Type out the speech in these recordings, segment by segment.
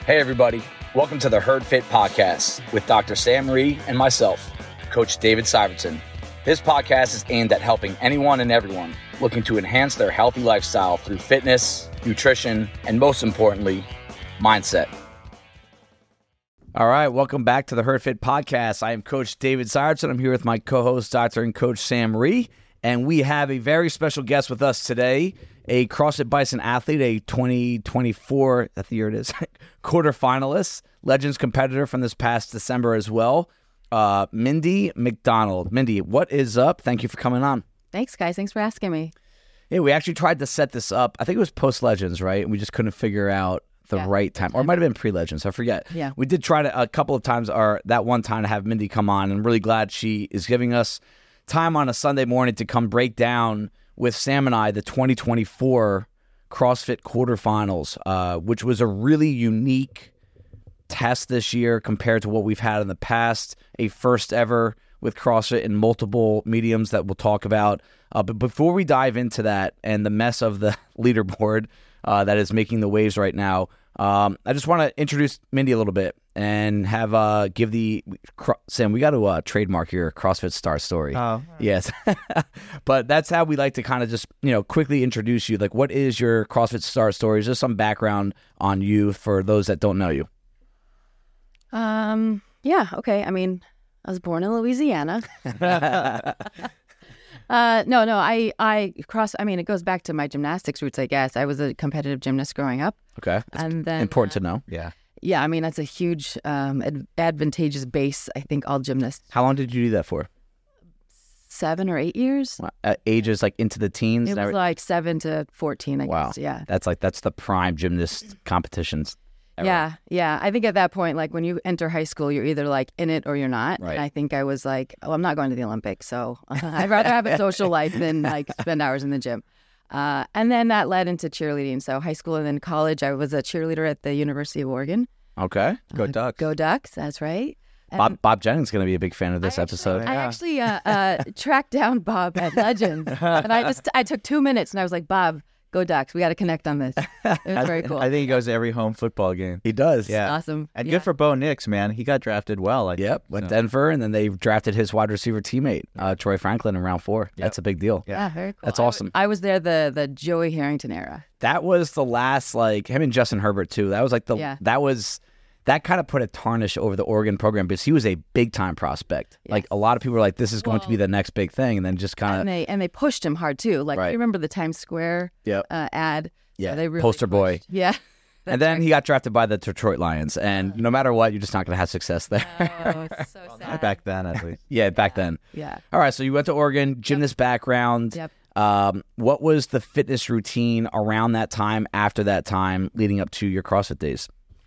Hey everybody, welcome to the Herd Fit Podcast with Dr. Sam Ree and myself, Coach David Syvertson. This podcast is aimed at helping anyone and everyone looking to enhance their healthy lifestyle through fitness, nutrition, and most importantly, mindset. All right, welcome back to the Herd Fit Podcast. I am Coach David Syvertson. I'm here with my co-host, Dr. and Coach Sam Ree, and we have a very special guest with us today, a CrossFit Bison athlete, a 2024, that's the year it is, quarterfinalist, Legends competitor from this past December as well, Mindy McDonald. Mindy, what is up? Thank you for coming on. Thanks, guys. Thanks for asking me. Yeah, we actually tried to set this up. I think it was post-Legends, right? And we just couldn't figure out the right time. Or it might have been pre-Legends. I forget. Yeah. We did try to a couple of times, or that one time, to have Mindy come on. And I'm really glad she is giving us time on a Sunday morning to come break down with Sam and I the 2024 CrossFit quarterfinals, which was a really unique test this year compared to what we've had in the past, a first ever with CrossFit in multiple mediums that we'll talk about. But before we dive into that and the mess of the leaderboard that is making the waves right now, I just want to introduce Mindy a little bit and have give the Sam. We got to trademark your CrossFit Star story. Oh, yes, but that's how we like to kind of just quickly introduce you. Like, what is your CrossFit Star story? Just some background on you for those that don't know you. Yeah. Okay. I mean, I was born in Louisiana. It goes back to my gymnastics roots, I guess. I was a competitive gymnast growing up. Okay. And then Important to know. Yeah, I mean, that's a huge advantageous base, I think, all gymnasts. How long did you do that for? 7 or 8 years. Ages like into the teens? It was like 7 to 14, I Wow. guess. Yeah. That's the prime gymnast competitions ever. Yeah. I think at that point, like when you enter high school, you're either like in it or you're not. Right. And I think I was like, I'm not going to the Olympics, so I'd rather have a social life than like spend hours in the gym. And then that led into cheerleading. So high school and then college, I was a cheerleader at the University of Oregon. Okay. Go Ducks. Go Ducks, that's right. And Bob Jennings is going to be a big fan of this episode. I actually tracked down Bob at Legends. And I took 2 minutes and I was like, Bob, go Ducks. We got to connect on this. It was very cool. I think he goes to every home football game. He does. Yeah. Awesome. And Yeah. good for Bo Nix, man. He got drafted well. Went Denver, and then they drafted his wide receiver teammate, Troy Franklin, in round 4. Yep. That's a big deal. Yeah, very cool. That's awesome. I was there the Joey Harrington era. That was the last, like, him and Justin Herbert, too. That was like that kind of put a tarnish over the Oregon program because he was a big-time prospect. Yes. Like, a lot of people were like, this is going to be the next big thing, and then just kind of... And they pushed him hard, too. Like, Right. you remember the Times Square ad? Yeah, So they really poster boy. pushed. Yeah. And then he got drafted by the Detroit Lions, and no matter what, you're just not going to have success there. Oh, it's so sad. Back then, at least. Yeah, back then. Yeah. All right, so you went to Oregon, gymnast background. Yep. What was the fitness routine around that time, after that time, leading up to your CrossFit days?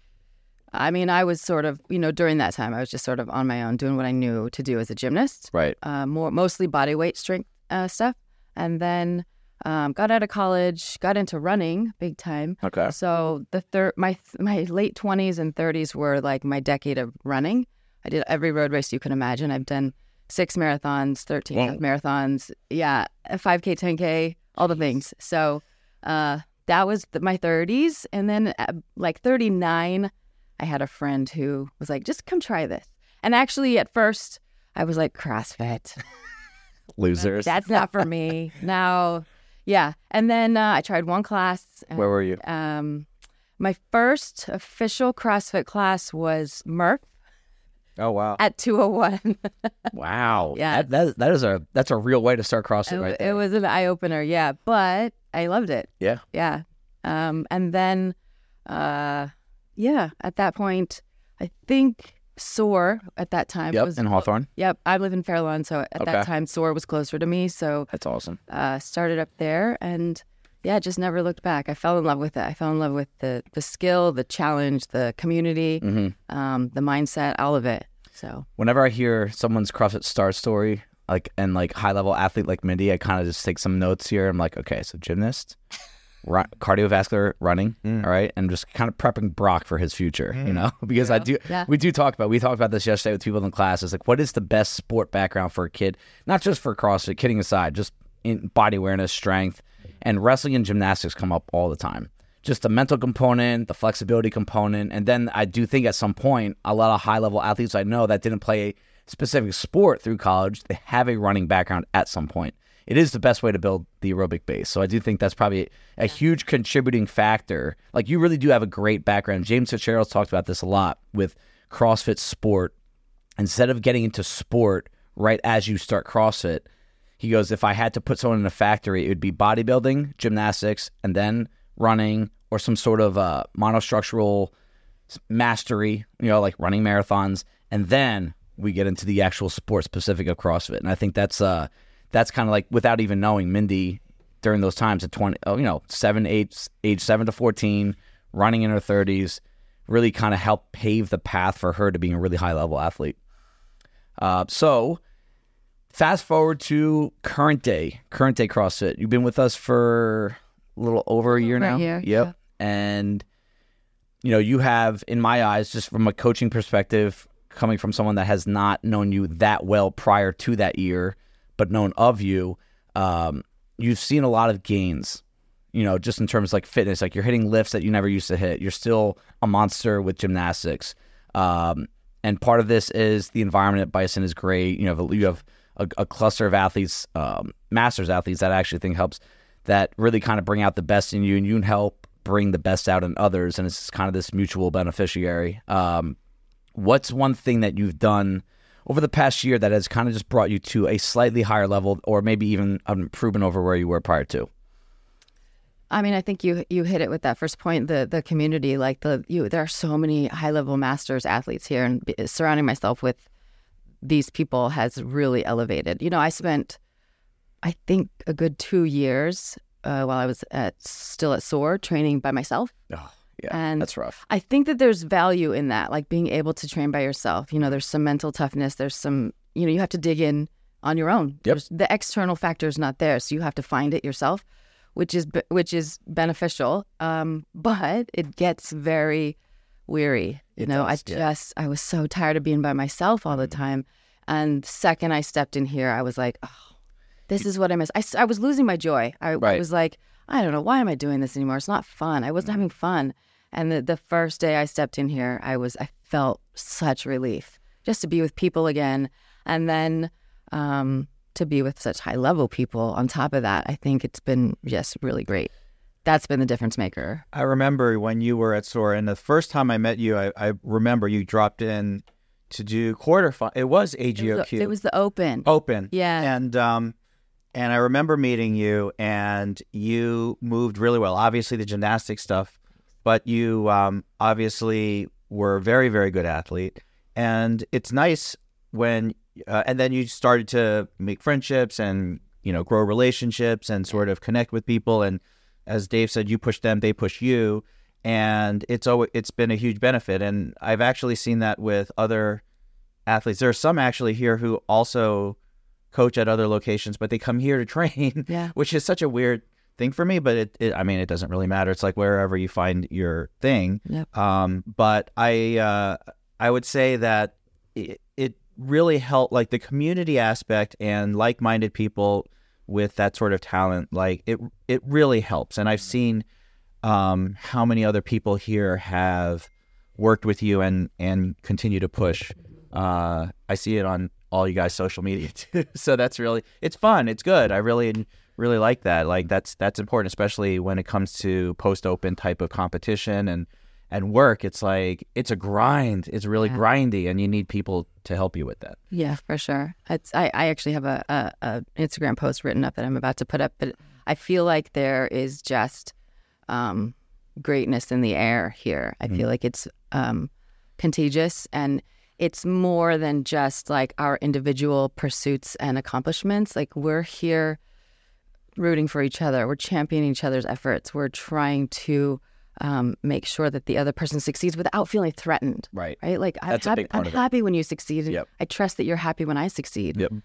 I mean, I was sort of, during that time, I was just sort of on my own doing what I knew to do as a gymnast. Right. Mostly body weight strength stuff. And then got out of college, got into running big time. Okay. So my late 20s and 30s were like my decade of running. I did every road race you can imagine. I've done 6 marathons, 13 half marathons. Yeah, a 5K, 10K, all the things. So that was my 30s. And then at like 39, I had a friend who was like, just come try this. And actually, at first, I was like, CrossFit. Losers. That's not for me. Now, yeah. And then I tried one class. Where were you? My first official CrossFit class was Murph Oh, wow. at 201. Wow. Yeah. That's a real way to start CrossFit right It there. was an eye-opener, yeah. But I loved it. Yeah. Yeah. And then, at that point, I think SOAR at that time Yep, was... in Hawthorne. Yep, I live in Fair Lawn, so at Okay. that time SOAR was closer to me, so That's awesome. started up there and just never looked back. I fell in love with it. I fell in love with the skill, the challenge, the community, the mindset, all of it. So Whenever I hear someone's CrossFit star story, like high level athlete like Mindy, I kind of just take some notes here. I'm like, okay, so gymnast, cardiovascular running, all right, and just kind of prepping Brock for his future, because we talked about this yesterday with people in class. It's like, what is the best sport background for a kid? Not just for CrossFit, kidding aside, just in body awareness, strength, and wrestling and gymnastics come up all the time. just the mental component, the flexibility component. And then I do think at some point, a lot of high-level athletes I know that didn't play a specific sport through college, they have a running background at some point. It is the best way to build the aerobic base. So I do think that's probably a huge contributing factor. Like, you really do have a great background. James Fitzgerald's talked about this a lot with CrossFit sport. Instead of getting into sport right as you start CrossFit, he goes, if I had to put someone in a factory, it would be bodybuilding, gymnastics, and then running or some sort of monostructural mastery, like running marathons. And then we get into the actual sport specific of CrossFit. And I think that's kind of like, without even knowing, Mindy during those times at age 7 to 14, running in her 30s, really kind of helped pave the path for her to being a really high level athlete. So fast forward to current day CrossFit. You've been with us for a little over a year now. Yep. Yeah. And, you have, in my eyes, just from a coaching perspective, coming from someone that has not known you that well prior to that year, but known of you, you've seen a lot of gains, just in terms of like fitness. Like, you're hitting lifts that you never used to hit. You're still a monster with gymnastics. And part of this is the environment at Bison is great. You have a cluster of athletes, masters athletes, that I actually think helps, that really kind of bring out the best in you, and you can help bring the best out in others. And it's kind of this mutual beneficiary. What's one thing that you've done over the past year that has kind of just brought you to a slightly higher level, or maybe even an improvement over where you were prior to? I mean, I think you hit it with that first point, the community. Like, there are so many high-level masters athletes here, and surrounding myself with these people has really elevated. I spent, I think, a good 2 years while I was still at SOAR training by myself. Oh, yeah, and that's rough. I think that there's value in that, like being able to train by yourself. There's some mental toughness. There's some, you have to dig in on your own. Yep. The external factor is not there, so you have to find it yourself, which is beneficial. But it gets very weary. I was so tired of being by myself all the time. And the second I stepped in here, I was like, oh, this is what I miss. I was losing my joy. I was like, I don't know, why am I doing this anymore? It's not fun. I wasn't having fun. And the first day I stepped in here, I felt such relief just to be with people again. And then to be with such high level people on top of that, I think it's been just really great. That's been the difference maker. I remember when you were at SOAR, and the first time I met you, I remember you dropped in to do quarterfinal. It was AGOQ. It was the Open. Yeah. And I remember meeting you, and you moved really well. Obviously, the gymnastics stuff, but you obviously were a very, very good athlete. And it's nice when, and then you started to make friendships and, grow relationships and sort of connect with people. And as Dave said, you push them, they push you. And it's been a huge benefit. And I've actually seen that with other athletes. There are some actually here who also coach at other locations, but they come here to train, which is such a weird thing for me. But it doesn't really matter. It's like wherever you find your thing. Yep. But I would say that it really helped, like the community aspect and like-minded people with that sort of talent. Like it really helps. And I've seen how many other people here have worked with you and continue to push. I see it on all you guys' social media too. So it's fun. It's good. I really like that. Like that's important, especially when it comes to post-open type of competition and work. It's like, it's a grind. It's really grindy, and you need people to help you with that. Yeah, for sure. I actually have a Instagram post written up that I'm about to put up, but I feel like there is just greatness in the air here. I feel like it's contagious, and it's more than just like our individual pursuits and accomplishments. Like, we're here rooting for each other. We're championing each other's efforts. We're trying to make sure that the other person succeeds without feeling threatened. Right. Like, I'm happy when you succeed. Yep. I trust that you're happy when I succeed. Yep.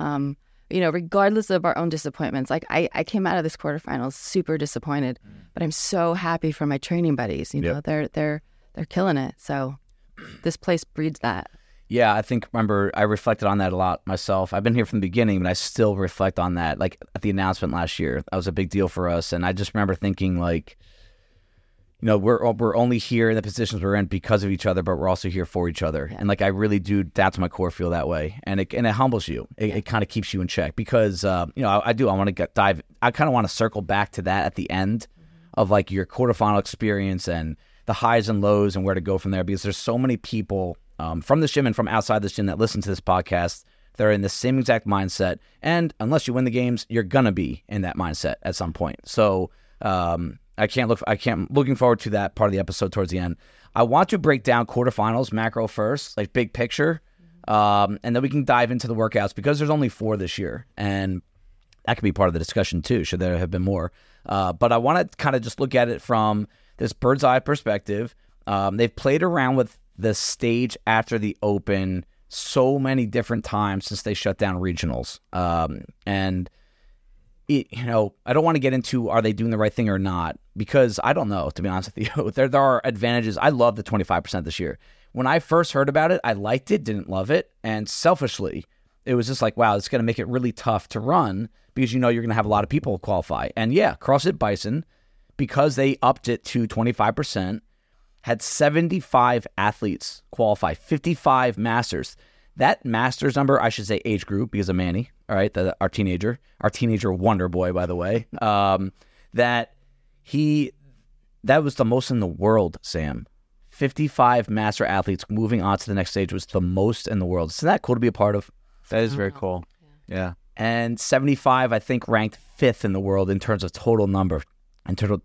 Regardless of our own disappointments. Like, I came out of this quarterfinals super disappointed, but I'm so happy for my training buddies. They're killing it. So this place breeds that. Yeah, I reflected on that a lot myself. I've been here from the beginning, but I still reflect on that. Like, at the announcement last year, that was a big deal for us. And I just remember thinking, like, we're only here in the positions we're in because of each other, but we're also here for each other. And like, I really do, that's my core, feel that way. And it humbles you. It kind of keeps you in check because, I want to dive. I kind of want to circle back to that at the end of like your quarterfinal experience and the highs and lows and where to go from there, because there's so many people from the gym and from outside the gym that listen to this podcast. They're in the same exact mindset. And unless you win the games, you're going to be in that mindset at some point. So, looking forward to that part of the episode towards the end. I want to break down quarterfinals, macro first, like big picture. And then we can dive into the workouts because there's only 4 this year. And that could be part of the discussion too, should there have been more. But I want to kind of just look at it from this bird's eye perspective. They've played around with the stage after the Open so many different times since they shut down regionals. I don't want to get into are they doing the right thing or not, because I don't know, to be honest with you. There are advantages. I love the 25% this year. When I first heard about it, I liked it, didn't love it. And selfishly, it was just like, wow, it's going to make it really tough to run because you're going to have a lot of people qualify. And yeah, CrossFit Bison, because they upped it to 25%, had 75 athletes qualify, 55 masters. That master's number, I should say age group because of Manny, all right, our teenager wonder boy, by the way, that was the most in the world, Sam. 55 master athletes moving on to the next stage was the most in the world. Isn't that cool to be a part of? That is very cool. Yeah. And 75, I think, ranked 5th in the world in terms of total number, in terms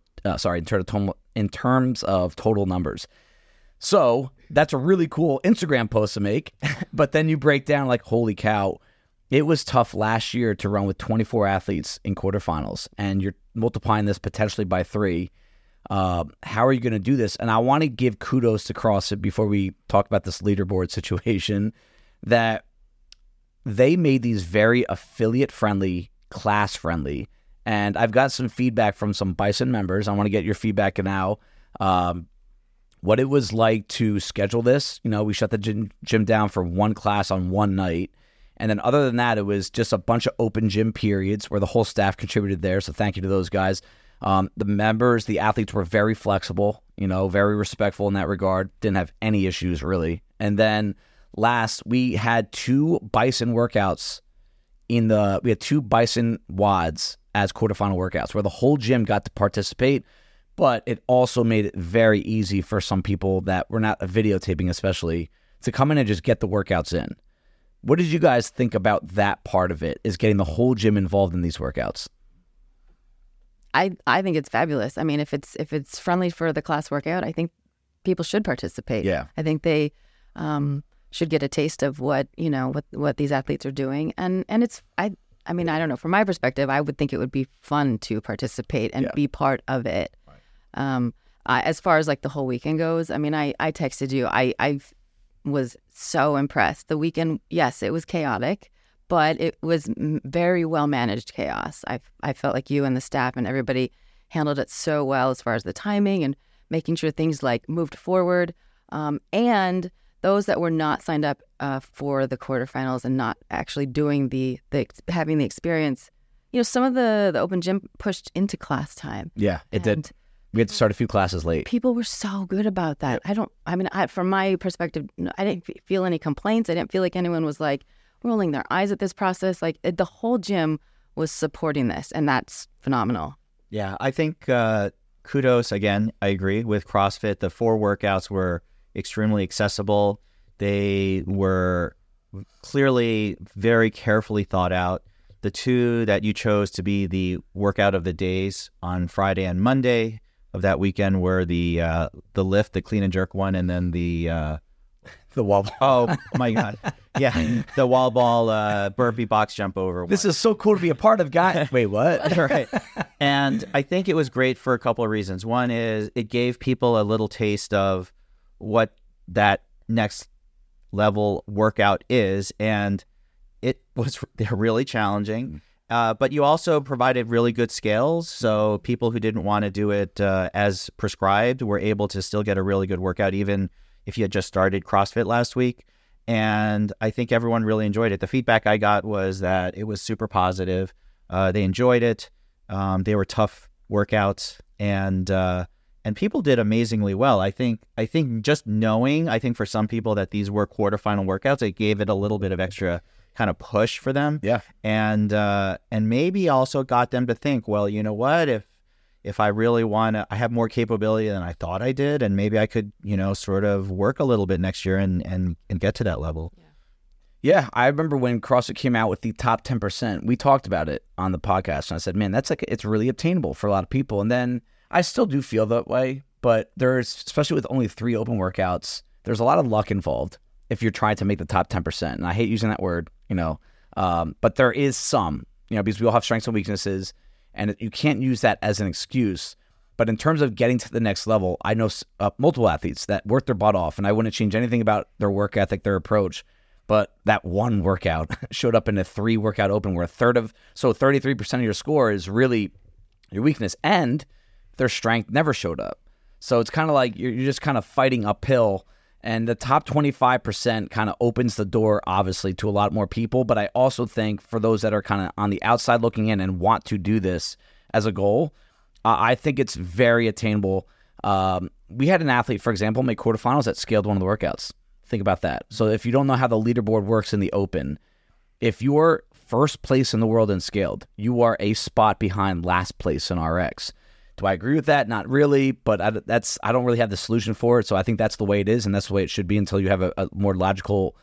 of total numbers. So that's a really cool Instagram post to make. But then you break down like, holy cow, it was tough last year to run with 24 athletes in quarterfinals, and you're multiplying this potentially by 3. How are you going to do this? And I want to give kudos to CrossFit before we talk about this leaderboard situation, that they made these very affiliate-friendly, class-friendly. And I've got some feedback from some Bison members. I want to get your feedback now. What it was like to schedule this. We shut the gym down for one class on one night. And then other than that, it was just a bunch of open gym periods where the whole staff contributed there. So thank you to those guys. The members, the athletes were very flexible, very respectful in that regard. Didn't have any issues really. And then last, we had 2 Bison workouts we had 2 Bison WODs as quarterfinal workouts where the whole gym got to participate. But it also made it very easy for some people that were not videotaping, especially, to come in and just get the workouts in. What did you guys think about that part of it, is getting the whole gym involved in these workouts? I think it's fabulous. I mean, if it's friendly for the class workout, I think people should participate. Yeah. I think they should get a taste of what these athletes are doing. And it's, I mean, I don't know, from my perspective, I would think it would be fun to participate and be part of it. As far as like the whole weekend goes, I mean, I texted you. I was so impressed. The weekend, yes, it was chaotic, but it was very well managed chaos. I felt like you and the staff and everybody handled it so well as far as the timing and making sure things like moved forward. And those that were not signed up for the quarterfinals and not actually doing having the experience, some of the open gym pushed into class time. Yeah, it did. We had to start a few classes late. People were so good about that. Yep. From my perspective, I didn't feel any complaints. I didn't feel like anyone was like rolling their eyes at this process. Like the whole gym was supporting this, and that's phenomenal. Yeah, I think kudos again. I agree with CrossFit. The 4 workouts were extremely accessible. They were clearly very carefully thought out. The 2 that you chose to be the workout of the days on Friday and Monday of that weekend were the lift, the clean and jerk one, and then the wall ball. Oh my God. Yeah. The wall ball burpee box jump over one. This is so cool to be a part of, guys. Wait, what? Right. And I think it was great for a couple of reasons. One is it gave people a little taste of what that next level workout is, and they're really challenging. But you also provided really good scales, so people who didn't want to do it as prescribed were able to still get a really good workout, even if you had just started CrossFit last week. And I think everyone really enjoyed it. The feedback I got was that it was super positive. They enjoyed it. They were tough workouts, and and people did amazingly well. I think just knowing, I think for some people that these were quarterfinal workouts, it gave it a little bit of extra kind of push for them. Yeah. And maybe also got them to think, well, you know what, if I really want to, I have more capability than I thought I did, and maybe I could, sort of work a little bit next year and get to that level. Yeah, I remember when CrossFit came out with the top 10%, we talked about it on the podcast, and I said, man, it's really obtainable for a lot of people. And then I still do feel that way, but there's, especially with only 3 open workouts, there's a lot of luck involved if you're trying to make the top 10%. And I hate using that word, but there is some, because we all have strengths and weaknesses, and you can't use that as an excuse. But in terms of getting to the next level, I know multiple athletes that work their butt off, and I wouldn't change anything about their work ethic, their approach. But that one workout showed up in a 3 workout open where 33% of your score is really your weakness, and their strength never showed up. So it's kind of like you're just kind of fighting uphill, and the top 25% kind of opens the door, obviously, to a lot more people. But I also think for those that are kind of on the outside looking in and want to do this as a goal, I think it's very attainable. We had an athlete, for example, make quarterfinals that scaled one of the workouts. Think about that. So if you don't know how the leaderboard works in the open, if you're first place in the world in scaled, you are a spot behind last place in RX. Do I agree with that? Not really, but I don't really have the solution for it. So I think that's the way it is, and that's the way it should be until you have a more logical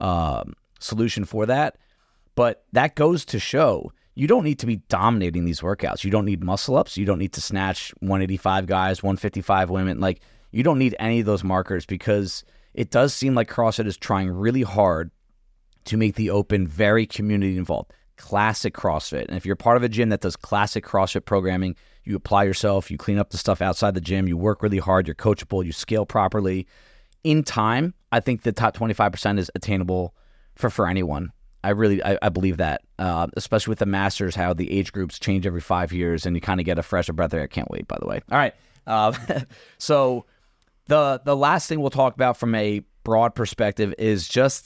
solution for that. But that goes to show you don't need to be dominating these workouts. You don't need muscle ups. You don't need to snatch 185 guys, 155 women. Like, you don't need any of those markers, because it does seem like CrossFit is trying really hard to make the open very community involved. Classic CrossFit. And if you're part of a gym that does classic CrossFit programming, you apply yourself, you clean up the stuff outside the gym, you work really hard, you're coachable, you scale properly. In time, I think the top 25% is attainable for anyone. I believe that, especially with the Masters, how the age groups change every 5 years, and you kind of get a fresher breath of air. I can't wait, by the way. All right. So the last thing we'll talk about from a broad perspective is just,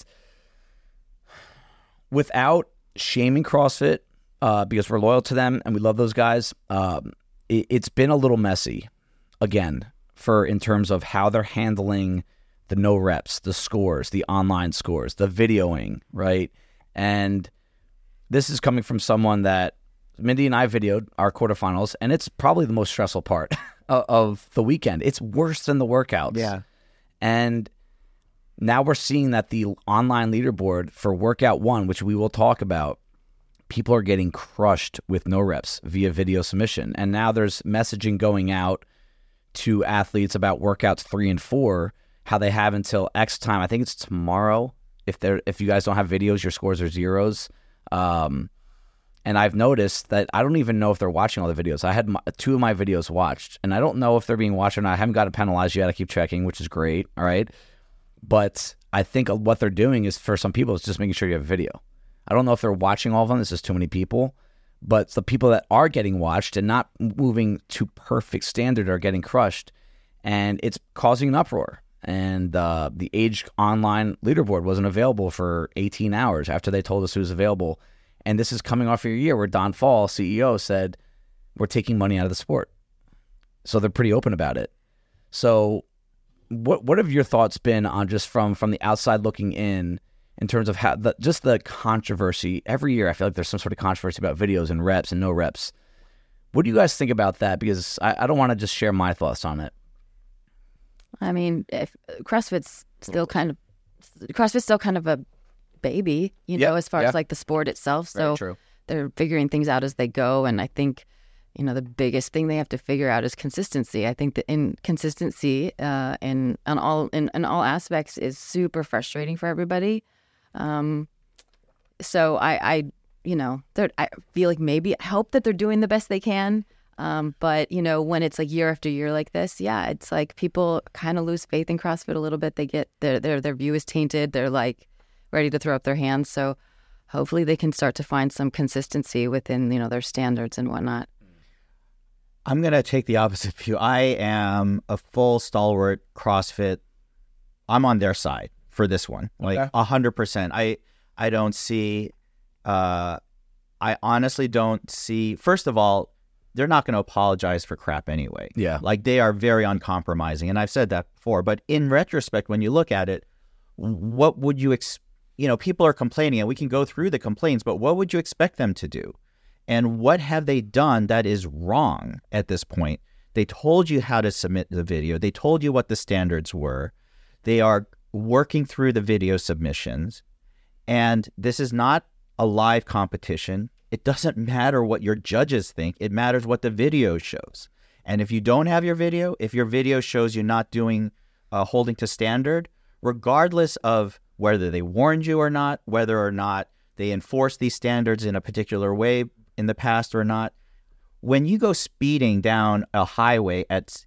without shaming CrossFit, because we're loyal to them and we love those guys, it's been a little messy, again, in terms of how they're handling the no reps, the scores, the online scores, the videoing, right? And this is coming from someone that Mindy and I videoed our quarterfinals, and it's probably the most stressful part of the weekend. It's worse than the workouts. Yeah. And now we're seeing that the online leaderboard for workout 1, which we will talk about, people are getting crushed with no reps via video submission. And now there's messaging going out to athletes about workouts 3 and 4, how they have until X time. I think it's tomorrow. If you guys don't have videos, your scores are zeros. And I've noticed that I don't even know if they're watching all the videos. I had 2 of my videos watched, and I don't know if they're being watched or not. I haven't gotten penalized yet. I keep checking, which is great. All right. But I think what they're doing is, for some people, it's just making sure you have a video. I don't know if they're watching all of them. This is too many people. But the people that are getting watched and not moving to perfect standard are getting crushed. And it's causing an uproar. And the Age online leaderboard wasn't available for 18 hours after they told us it was available. And this is coming off your year where Don Fall, CEO, said, we're taking money out of the sport. So they're pretty open about it. So what have your thoughts been on, just from the outside looking in terms of how just the controversy? Every year I feel like there's some sort of controversy about videos and reps and no reps. What do you guys think about that? Because I don't want to just share my thoughts on it. I mean, if CrossFit's still kind of a baby, as far as like the sport itself. So they're figuring things out as they go. And I think, the biggest thing they have to figure out is consistency. I think that inconsistency in all aspects is super frustrating for everybody. So I feel like maybe I hope that they're doing the best they can. But when it's like year after year like this, yeah, it's like people kind of lose faith in CrossFit a little bit. They get their view is tainted. They're like ready to throw up their hands. So hopefully they can start to find some consistency within, their standards and whatnot. I'm going to take the opposite view. I am a full stalwart CrossFit. I'm on their side for this one, like 100%. I don't see, I honestly don't see, first of all, they're not going to apologize for crap anyway. Yeah. Like, they are very uncompromising. And I've said that before. But in retrospect, when you look at it, what would you people are complaining, and we can go through the complaints, but what would you expect them to do? And what have they done that is wrong at this point? They told you how to submit the video. They told you what the standards were. They are working through the video submissions. And this is not a live competition. It doesn't matter what your judges think. It matters what the video shows. And if you don't have your video, if your video shows you not doing, holding to standard, regardless of whether they warned you or not, whether or not they enforced these standards in a particular way in the past or not, when you go speeding down a highway at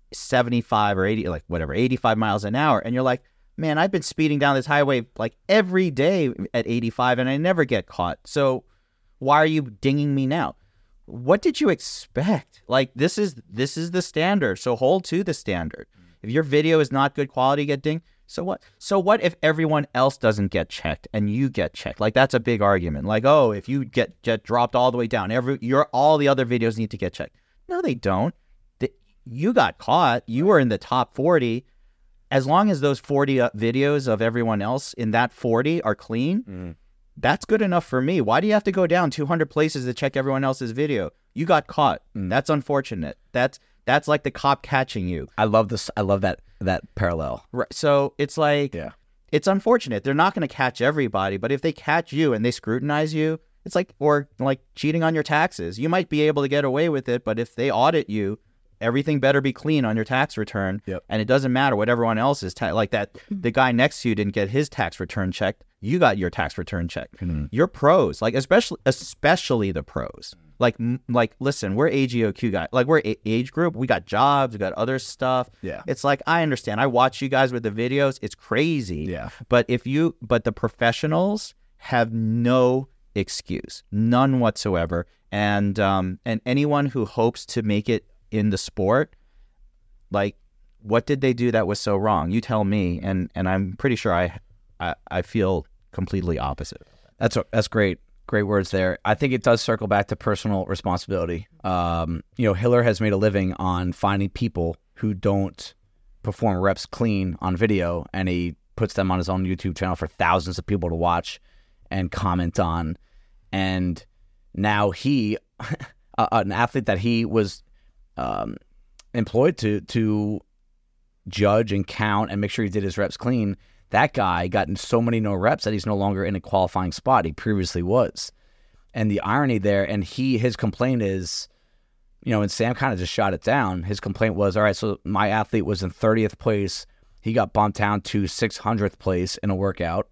75 or 80, like whatever, 85 miles an hour, and you're like, man, I've been speeding down this highway like every day at 85 and I never get caught. So why are you dinging me now? What did you expect? Like, this is the standard. So hold to the standard. If your video is not good quality, get dinged. So what? So what if everyone else doesn't get checked and you get checked? Like, that's a big argument. Like, oh, if you get dropped all the way down, all the other videos need to get checked. No, they don't. You got caught. You were in the top 40. As long as those 40 videos of everyone else in that 40 are clean, that's good enough for me. Why do you have to go down 200 places to check everyone else's video? You got caught. That's unfortunate. That's like the cop catching you. I love this. I love that parallel. Right. So it's like, it's unfortunate. They're not going to catch everybody, but if they catch you and they scrutinize you, it's like, or like cheating on your taxes. You might be able to get away with it, but if they audit you, everything better be clean on your tax return. Yep. And it doesn't matter what everyone else is, like that the guy next to you didn't get his tax return checked. You got your tax return checked. You're pros, like especially the pros. Like, listen, we're AGOQ guys. Like, we're age group. We got jobs. We got other stuff. Yeah. It's like, I understand. I watch you guys with the videos. It's crazy. Yeah. But the professionals have no excuse, none whatsoever. And anyone who hopes to make it in the sport, like, what did they do that was so wrong? You tell me. And I'm pretty sure I feel completely opposite. That's great. Great words there. I think it does circle back to personal responsibility. Hiller has made a living on finding people who don't perform reps clean on video, and he puts them on his own YouTube channel for thousands of people to watch and comment on. And now he, an athlete that he was employed to judge and count and make sure he did his reps clean, that guy got in so many no reps that he's no longer in a qualifying spot. He previously was. And the irony there, and his complaint is, and Sam kind of just shot it down. His complaint was, all right, so my athlete was in 30th place. He got bumped down to 600th place in a workout.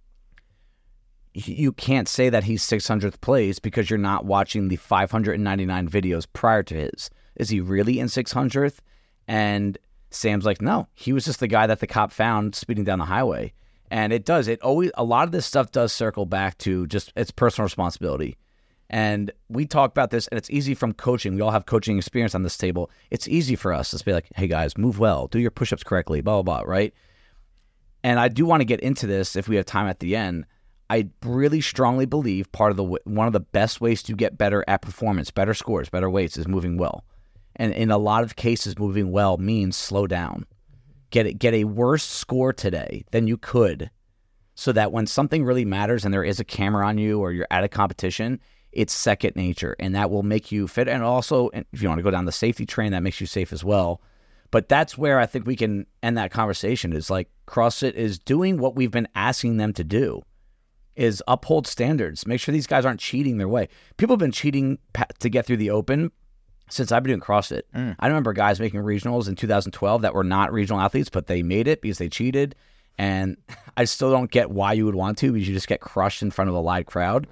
You can't say that he's 600th place because you're not watching the 599 videos prior to his. Is he really in 600th? And Sam's like, no, he was just the guy that the cop found speeding down the highway. And a lot of this stuff does circle back to just it's personal responsibility. And we talk about this, and it's easy from coaching. We all have coaching experience on this table. It's easy for us to be like, hey guys, move well, do your push-ups correctly, blah, blah, blah, right? And I do want to get into this if we have time at the end. I really strongly believe one of the best ways to get better at performance, better scores, better weights is moving well. And in a lot of cases, moving well means slow down. Get a worse score today than you could, so that when something really matters and there is a camera on you or you're at a competition, it's second nature, and that will make you fit. And also, if you want to go down the safety train, that makes you safe as well. But that's where I think we can end that conversation, is like CrossFit is doing what we've been asking them to do, is uphold standards. Make sure these guys aren't cheating their way. People have been cheating to get through the open since I've been doing CrossFit. I remember guys making regionals in 2012 that were not regional athletes, but they made it because they cheated. And I still don't get why you would want to, because you just get crushed in front of a live crowd.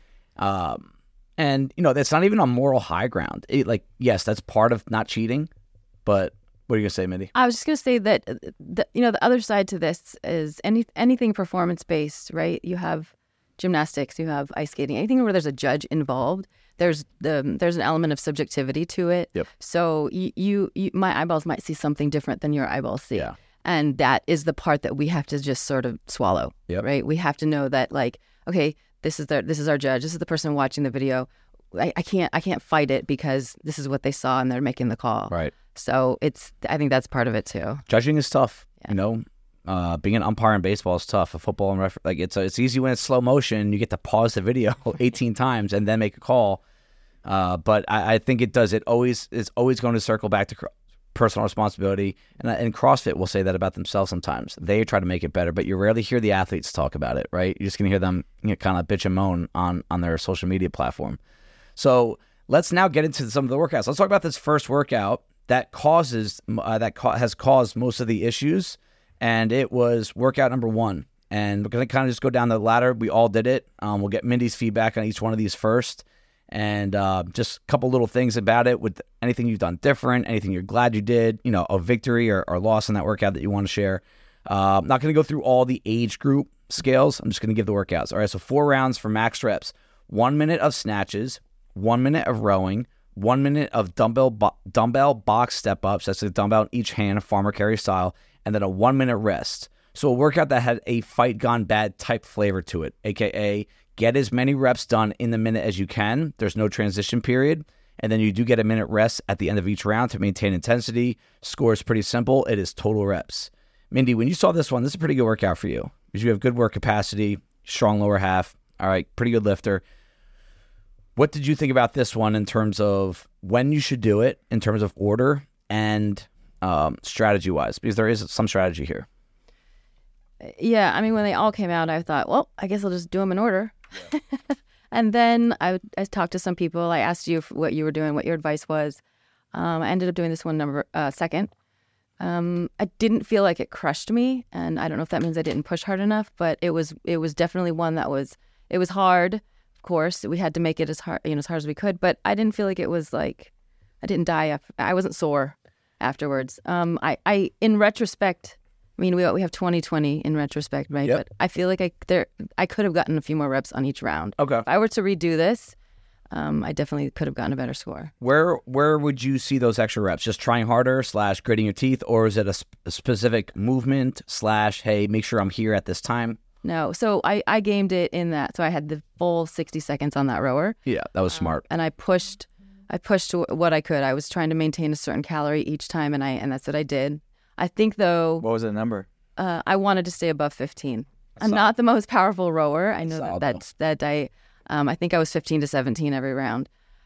And, that's not even a moral high ground. Yes, that's part of not cheating. But what are you going to say, Mindy? I was just going to say that, the other side to this is anything performance-based, right? You have gymnastics, you have ice skating, anything where there's a judge involved. There's an element of subjectivity to it. Yep. So my eyeballs might see something different than your eyeballs see. Yeah. And that is the part that we have to just sort of swallow. Yep. Right? We have to know that, like, okay, this is our judge. This is the person watching the video. I can't fight it because this is what they saw and they're making the call. Right. So I think that's part of it too. Judging is tough. Yeah. You know, being an umpire in baseball is tough. A football and like it's easy when it's slow motion. You get to pause the video 18 times and then make a call. But I think it's always going to circle back to personal responsibility. And CrossFit will say that about themselves sometimes. They try to make it better, but you rarely hear the athletes talk about it, right? You're just going to hear them kind of bitch and moan on their social media platform. So let's now get into some of the workouts. Let's talk about this first workout that has caused most of the issues, and it was workout number 1. And we're going to kind of just go down the ladder. We all did it. We'll get Mindy's feedback on each one of these first. And just a couple little things about it, with anything you've done different, anything you're glad you did, a victory or loss in that workout that you want to share. I'm not going to go through all the age group scales. I'm just going to give the workouts. All right, so 4 rounds for max reps. 1 minute of snatches, 1 minute of rowing, 1 minute of dumbbell box step-ups. That's a dumbbell in each hand, farmer carry style, and then a 1 minute rest. So a workout that had a fight gone bad type flavor to it, a.k.a. get as many reps done in the minute as you can. There's no transition period. And then you do get a minute rest at the end of each round to maintain intensity. Score is pretty simple. It is total reps. Mindy, when you saw this one, this is a pretty good workout for you because you have good work capacity, strong lower half. All right, pretty good lifter. What did you think about this one in terms of when you should do it, in terms of order and strategy-wise? Because there is some strategy here. Yeah, I mean, when they all came out, I thought, well, I guess I'll just do them in order. Yeah. And then I talked to some people. I asked you what you were doing, what your advice was. I ended up doing this one second. I didn't feel like it crushed me, and I don't know if that means I didn't push hard enough, but it was definitely one that was hard. Of course, we had to make it as hard as we could, but I didn't feel like it was like I didn't die. I wasn't sore afterwards. I in retrospect. I mean, we have 20/20 in retrospect, right? Yep. But I feel like I could have gotten a few more reps on each round. Okay. If I were to redo this, I definitely could have gotten a better score. Where would you see those extra reps? Just trying harder / gritting your teeth, or is it a specific movement / hey, make sure I'm here at this time? No. So I gamed it in that. So I had the full 60 seconds on that rower. Yeah, that was smart. And I pushed what I could. I was trying to maintain a certain calorie each time, and that's what I did. I think, though... What was the number? I wanted to stay above 15. I'm not the most powerful rower. I know I think I was 15 to 17 every round.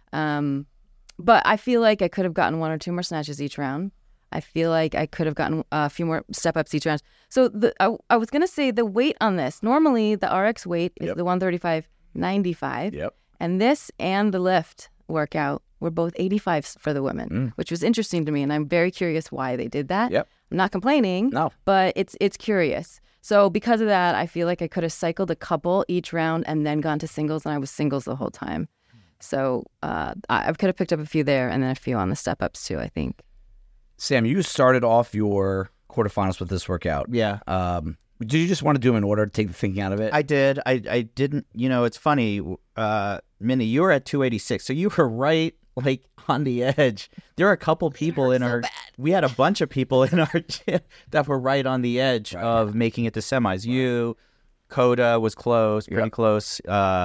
But I feel like I could have gotten 1 or 2 more snatches each round. I feel like I could have gotten a few more step-ups each round. So I was going to say the weight on this. Normally, the RX weight is the 135/95. Yep. And this and the lift workout were both 85s for the women, which was interesting to me. And I'm very curious why they did that. Yep. I'm not complaining, no, but it's curious. So because of that, I feel like I could have cycled a couple each round and then gone to singles, and I was singles the whole time. So I could have picked up a few there and then a few on the step-ups too, I think. Sam, you started off your quarterfinals with this workout. Yeah. Did you just want to do them in order to take the thinking out of it? I did. I didn't. It's funny. Minnie, you were at 286, so you were right on the edge. There were a couple people in our... We had a bunch of people in our gym that were right on the edge of making it to semis. You, Coda was close, pretty close.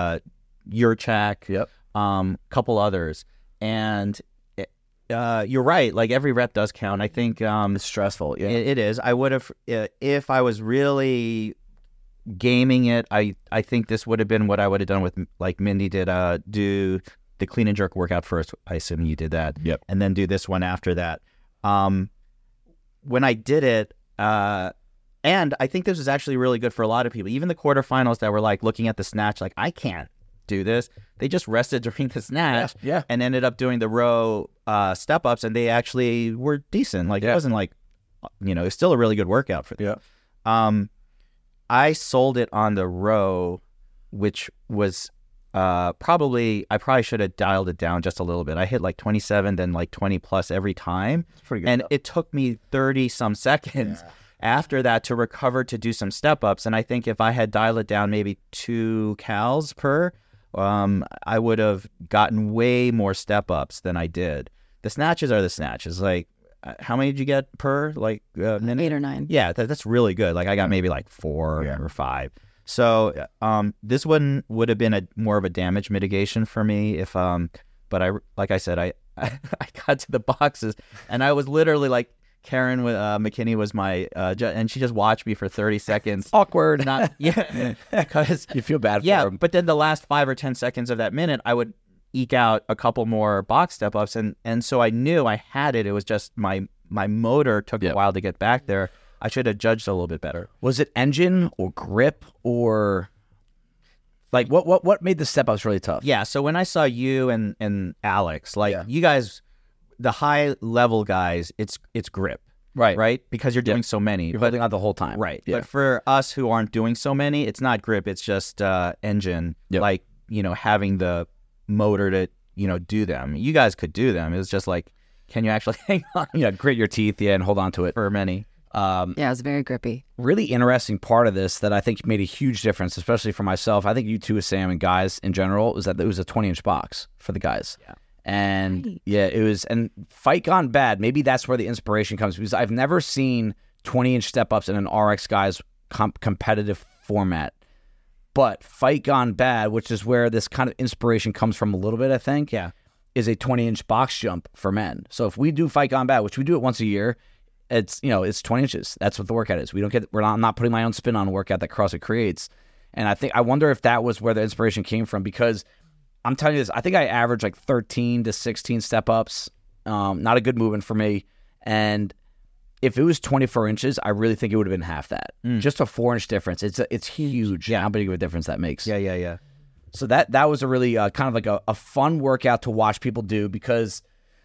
Yurchak, couple others. And you're right. Like, every rep does count. I think... it's stressful. Yeah, it is. I would have... if I was really gaming it, I think this would have been what I would have done with, like Mindy did, do the clean and jerk workout first. I assume you did that. Yep. And then do this one after that. When I did it, and I think this was actually really good for a lot of people, even the quarterfinals that were like looking at the snatch, like, I can't do this. They just rested during the snatch and ended up doing the row step-ups, and they actually were decent. Like, it wasn't like, it's still a really good workout for them. Yeah. I sold it on the row, which was I probably should have dialed it down just a little bit. I hit like 27, then like 20 plus every time. That's pretty good. And it took me 30 some seconds after that to recover to do some step ups. And I think if I had dialed it down maybe 2 cals per, I would have gotten way more step ups than I did. The snatches are the snatches. Like, how many did you get per minute? 8 or 9. Yeah, that's really good. Like, I got maybe like 4 or 5. So this one would have been more of a damage mitigation for me if but like I said, I got to the boxes and I was literally like, Karen McKinney was my and she just watched me for 30 seconds. Awkward. Because you feel bad for him. But then the last 5 or 10 seconds of that minute, I would eke out a couple more box step ups, and so I knew I had it. It was just my motor took a while to get back there. I should have judged a little bit better. Was it engine or grip or like what made the step ups really tough? Yeah. So when I saw you and Alex, like you guys, the high level guys, it's grip, right? Because you're doing so many. You're holding on the whole time, right? Yeah. But for us who aren't doing so many, it's not grip. It's just engine, like having the motor to do them. You guys could do them. It was just like, can you actually hang on? Grit your teeth, and hold on to it for many. Yeah, it was very grippy. Really interesting part of this that I think made a huge difference, especially for myself. I think you too, Sam, and guys in general, is that it was a 20-inch box for the guys. Yeah. And it was, and Fight Gone Bad, maybe that's where the inspiration comes, because I've never seen 20-inch step-ups in an RX guys competitive format. But Fight Gone Bad, which is where this kind of inspiration comes from a little bit, I think, is a 20-inch box jump for men. So if we do Fight Gone Bad, which we do it once a year, it's 20 inches. That's what the workout is. I'm not putting my own spin on a workout that CrossFit creates. And I wonder if that was where the inspiration came from, because I'm telling you this, I think I averaged like 13 to 16 step-ups. Not a good movement for me. And if it was 24 inches, I really think it would have been half that. Just a 4-inch difference. It's huge. How big of a difference that makes. Yeah. So that was a really kind of like a fun workout to watch people do, because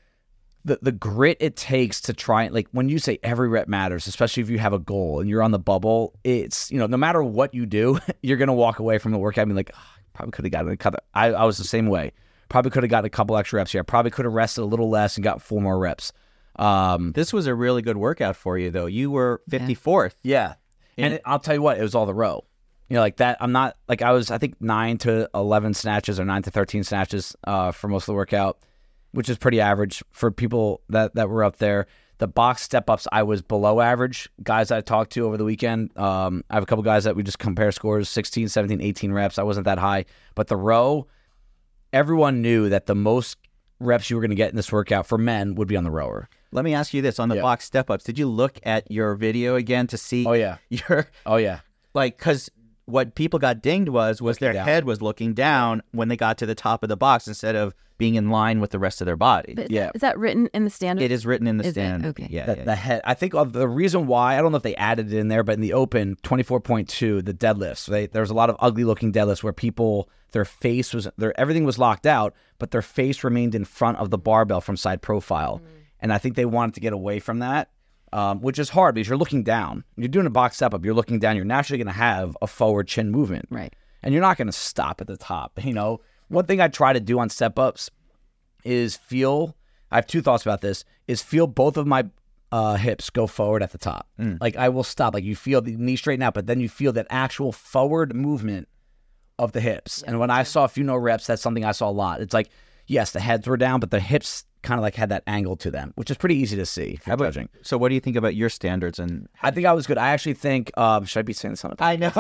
the grit it takes to try, like when you say every rep matters, especially if you have a goal and you're on the bubble, it's, no matter what you do, you're going to walk away from the workout and be like, probably could have gotten a couple. I was the same way. Probably could have gotten a couple extra reps here. Probably could have rested a little less and got 4 more reps. This was a really good workout for you, though. You were 54th. Yeah. And I'll tell you what, it was all the row. Like that, I'm not, like I was, I think 9 to 11 snatches or 9 to 13 snatches for most of the workout, which is pretty average for people that were up there. The box step-ups, I was below average. Guys I talked to over the weekend, I have a couple guys that we just compare scores, 16, 17, 18 reps. I wasn't that high. But the row, everyone knew that the most reps you were going to get in this workout for men would be on the rower. Let me ask you this. On the box step-ups, did you look at your video again to see your... Oh, yeah. Like, because what people got dinged was their head was looking down when they got to the top of the box instead of being in line with the rest of their body. But is that written in the standard? It is written in the standard. Okay. Yeah. The head. I think the reason why, I don't know if they added it in there, but in the open 24.2, the deadlifts, there was a lot of ugly looking deadlifts where people, their face was, everything was locked out, but their face remained in front of the barbell from side profile. And I think they wanted to get away from that, which is hard because you're looking down. You're doing a box step up, you're looking down, you're naturally going to have a forward chin movement. Right. And you're not going to stop at the top. One thing I try to do on step-ups is I have 2 thoughts about this, is feel both of my hips go forward at the top. Like I will stop, like you feel the knee straighten out, but then you feel that actual forward movement of the hips. And when I saw a few no reps, that's something I saw a lot. It's like, yes, the heads were down, but the hips kind of like had that angle to them, which is pretty easy to see if you're judging. So what do you think about your standards? And I think I was good. I actually think, should I be saying something? I know.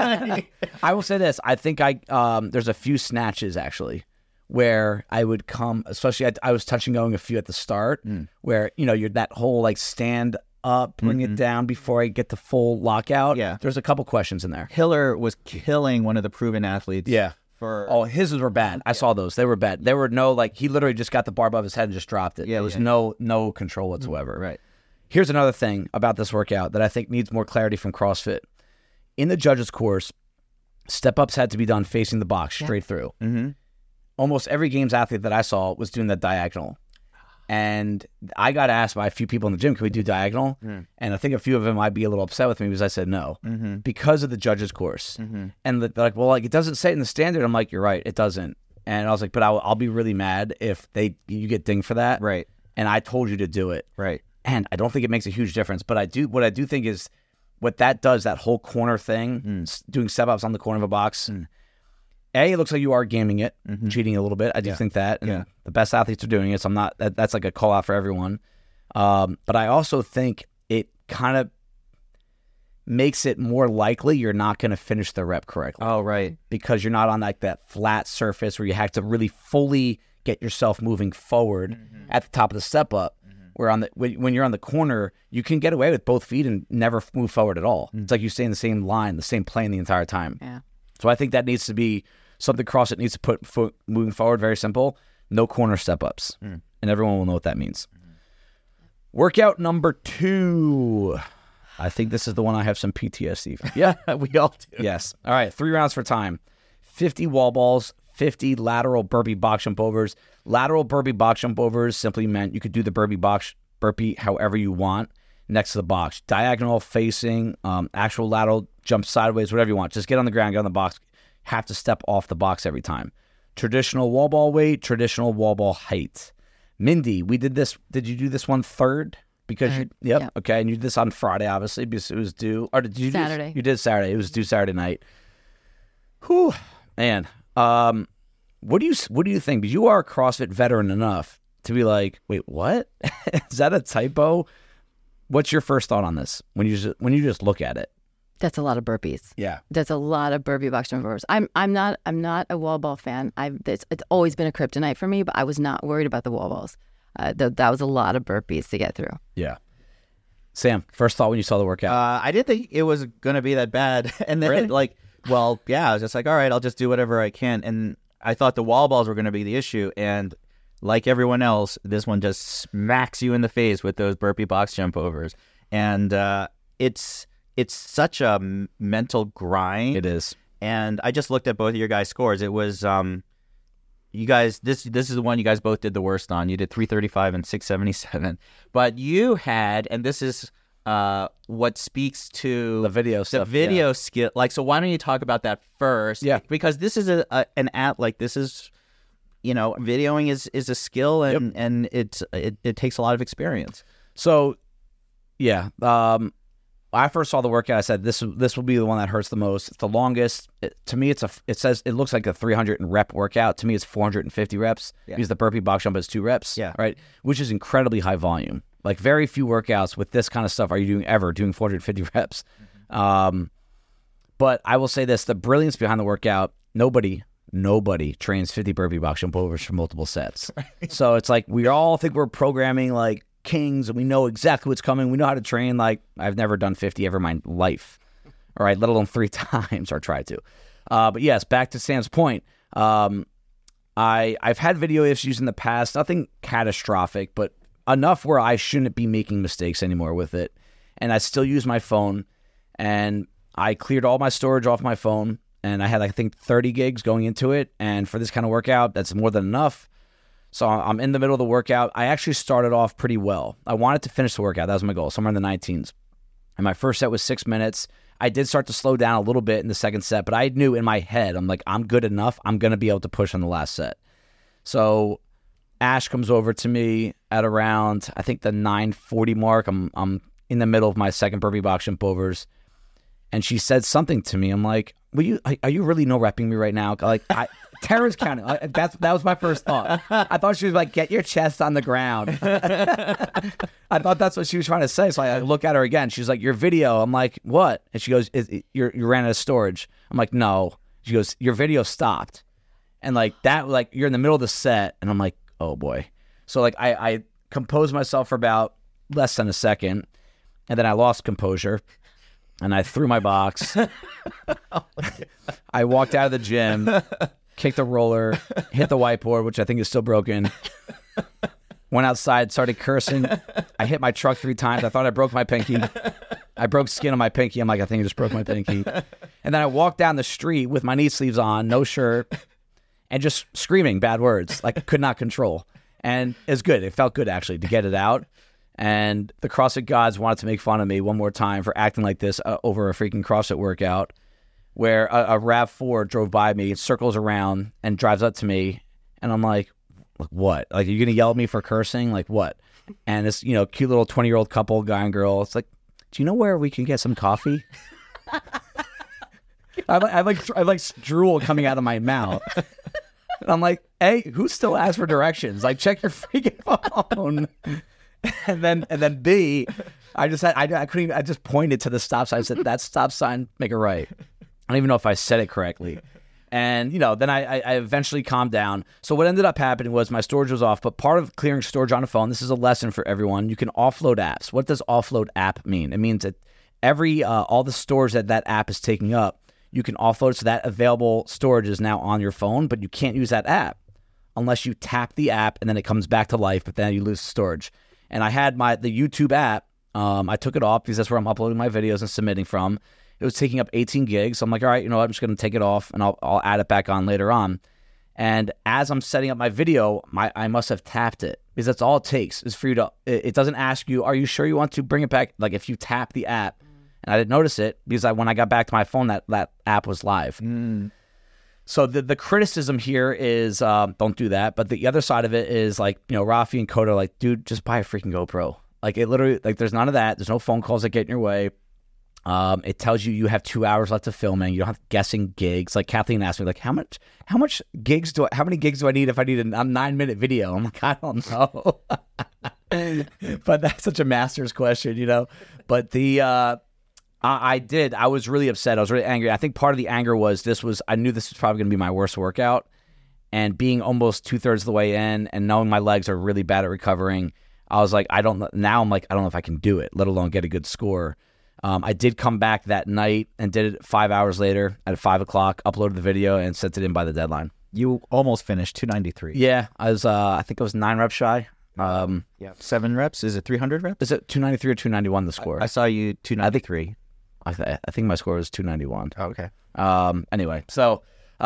I will say this. I think there's a few snatches actually where I would come, especially I was touching going a few at the start where, you're that whole like stand up, bring it down before I get the full lockout. Yeah. There's a couple questions in there. Hiller was killing one of the proven athletes. Yeah. His were bad. I saw those. They were bad. There were no, like, he literally just got the bar above his head and just dropped it. There was no control whatsoever. Right. Here's another thing about this workout that I think needs more clarity from CrossFit. In the judges' course, step-ups had to be done facing the box straight through. Mm-hmm. Almost every games athlete that I saw was doing that diagonal. And I got asked by a few people in the gym, can we do diagonal? And I think a few of them might be a little upset with me because I said no, because of the judges' course. And they're like, well, like it doesn't say it in the standard. I'm like, you're right, it doesn't. And I was like, but I'll be really mad if you get dinged for that. Right. And I told you to do it. Right. And I don't think it makes a huge difference. But what I do think is what that does, that whole corner thing, doing step-ups on the corner of a box, it looks like you are gaming it, cheating a little bit. I do think that. And the best athletes are doing it, so I'm not. That's like a call out for everyone. But I also think it kind of makes it more likely you're not going to finish the rep correctly. Oh, right. Because you're not on like that flat surface where you have to really fully get yourself moving forward at the top of the step up. Where when you're on the corner, you can get away with both feet and never move forward at all. It's like you stay in the same line, the same plane the entire time. Yeah. So I think that needs to be something CrossFit needs to put moving forward. Very simple. No corner step ups. And everyone will know what that means. Workout number 2. I think this is the one I have some PTSD from. Yeah, we all do. Yes. All right. 3 rounds for time. 50 wall balls, 50 lateral burpee box jump overs. Lateral burpee box jump overs simply meant you could do the burpee however you want next to the box. Diagonal facing, actual lateral jump sideways, whatever you want. Just get on the ground, get on the box. Have to step off the box every time. Traditional wall ball weight, traditional wall ball height. Mindy, we did this. Did you do this one third? Because Yep. Okay, and you did this on Friday, obviously, because it was due. Or did you Saturday? You did Saturday. It was due Saturday night. Whew, man. What do you think? Because you are a CrossFit veteran enough to be like, wait, what? Is that a typo? What's your first thought on this when you just look at it? That's a lot of burpees. Yeah, That's a lot of burpee box jump overs. I'm not a wall ball fan. It's always been a kryptonite for me, but I was not worried about the wall balls. That was a lot of burpees to get through. yeah. Sam, first thought when you saw the workout? I didn't think it was going to be that bad. And then, Really? I was just like, all right, I'll just do whatever I can. And I thought the wall balls were going to be the issue. And like everyone else, this one just smacks you in the face with those burpee box jump overs. And it's such a mental grind. It is. And I just looked at both of your guys' scores. It was you guys. This is the one you guys both did the worst on. You did 335 and 677. But you had, and this is what speaks to The video the stuff. video skill. Like, so why don't you talk about that first? Yeah. Because this is an app. Like, this is, videoing is a skill, and it takes a lot of experience. So, yeah. I first saw the workout. I said this will be the one that hurts the most. It's the longest. To me, it looks like a 300 rep workout. To me, it's 450 reps because the burpee box jump is 2 reps. Yeah. Right. Which is incredibly high volume. Like very few workouts with this kind of stuff are you doing 450 reps. But I will say this: the brilliance behind the workout. Nobody trains 50 burpee box jump overs for multiple sets. So it's like we all think we're programming like kings and we know exactly what's coming. We know how to train. Like I've never done 50 ever in my life. All right, let alone 3 times or tried to. But yes, back to Sam's point. I've had video issues in the past, nothing catastrophic, but enough where I shouldn't be making mistakes anymore with it. And I still use my phone, and I cleared all my storage off my phone, and I had, I think, 30 gigs going into it. And for this kind of workout, that's more than enough. So I'm in the middle of the workout. I actually started off pretty well. I wanted to finish the workout. That was my goal, somewhere in the 19s. And my first set was 6 minutes. I did start to slow down a little bit in the second set, but I knew in my head, I'm like, I'm good enough. I'm going to be able to push on the last set. So Ash comes over to me at around, I think, the 9:40 mark. I'm in the middle of my second burpee box jump overs. And she said something to me. I'm like, are you really no-repping me right now? Like, Tara's counting. That was my first thought. I thought she was like, get your chest on the ground. I thought that's what she was trying to say. So I look at her again. She's like, your video. I'm like, what? And she goes, you ran out of storage. I'm like, no. She goes, your video stopped. And like that, like you're in the middle of the set. And I'm like, oh boy. So like I composed myself for about less than a second. And then I lost composure. And I threw my box. I walked out of the gym, kicked a roller, hit the whiteboard, which I think is still broken. Went outside, started cursing. I hit my truck 3 times. I thought I broke my pinky. I broke skin on my pinky. I'm like, I think I just broke my pinky. And then I walked down the street with my knee sleeves on, no shirt, and just screaming bad words, like could not control. And it's good. It felt good, actually, to get it out. And the CrossFit gods wanted to make fun of me one more time for acting like this over a freaking CrossFit workout, where a RAV4 drove by me, circles around, and drives up to me. And I'm like, what? Like, are you going to yell at me for cursing? Like, what? And this, cute little 20-year-old couple, guy and girl, it's like, do you know where we can get some coffee? I like drool coming out of my mouth. And I'm like, hey, who still asks for directions? Like, check your freaking phone. and then B, I couldn't even, I just pointed to the stop sign. I said, that stop sign, make a right. I don't even know if I said it correctly. And, then I eventually calmed down. So what ended up happening was my storage was off, but part of clearing storage on a phone, this is a lesson for everyone. You can offload apps. What does offload app mean? It means that all the storage that app is taking up, you can offload, so that available storage is now on your phone, but you can't use that app unless you tap the app and then it comes back to life, but then you lose storage. And I had the YouTube app. I took it off because that's where I'm uploading my videos and submitting from. It was taking up 18 gigs. So I'm like, all right, I'm just going to take it off and I'll add it back on later on. And as I'm setting up my video, I must have tapped it, because that's all it takes is for you to, it doesn't ask you, are you sure you want to bring it back? Like if you tap the app, and I didn't notice it because when I got back to my phone, that app was live. So the criticism here is don't do that. But the other side of it is like, Rafi and Koda are like, dude, just buy a freaking GoPro. Like it literally, like there's none of that. There's no phone calls that get in your way. It tells you have 2 hours left of filming. You don't have guessing gigs. Like Kathleen asked me, like, how many gigs do I need if I need a 9-minute video? I'm like, I don't know. But that's such a master's question, But I was really upset. I was really angry. I think part of the anger was I knew this was probably going to be my worst workout, and being almost 2/3 of the way in and knowing my legs are really bad at recovering, I was like, I don't know if I can do it, let alone get a good score. I did come back that night and did it 5 hours later at 5 o'clock, uploaded the video and sent it in by the deadline. You almost finished 293. Yeah, I think I was 9 reps shy. 7 reps. Is it 300 reps? Is it 293 or 291 the score? I saw you 293. I think my score was 291. Oh, okay. Anyway, so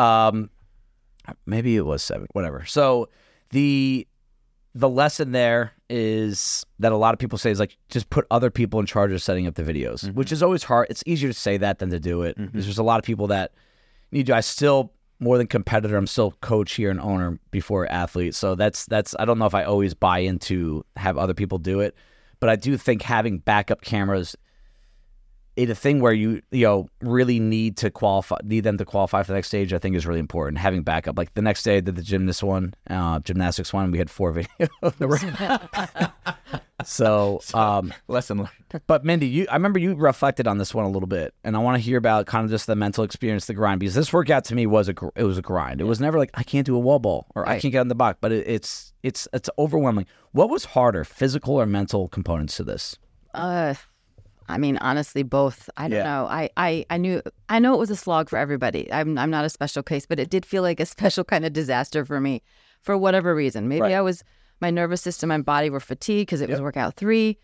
maybe it was 7, whatever. So the lesson there is that a lot of people say is like, just put other people in charge of setting up the videos, which is always hard. It's easier to say that than to do it. There's a lot of people that need to. I still, more than competitor, I'm still coach here and owner before athlete. So that's I don't know if I always buy into have other people do it, but I do think having backup cameras, a thing where you really need them to qualify for the next stage, I think is really important. Having backup, like the next day I did the gymnastics one, we had 4 videos. So lesson learned. But Mindy, I remember you reflected on this one a little bit, and I want to hear about kind of just the mental experience, the grind, because this workout to me was a grind. It was never like I can't do a wall ball or I can't get on the box, but it's overwhelming. What was harder, physical or mental components to this? I mean, honestly, both. I don't know. I know it was a slog for everybody. I'm not a special case, but it did feel like a special kind of disaster for me, for whatever reason. Maybe my nervous system and body were fatigued because it was workout 3.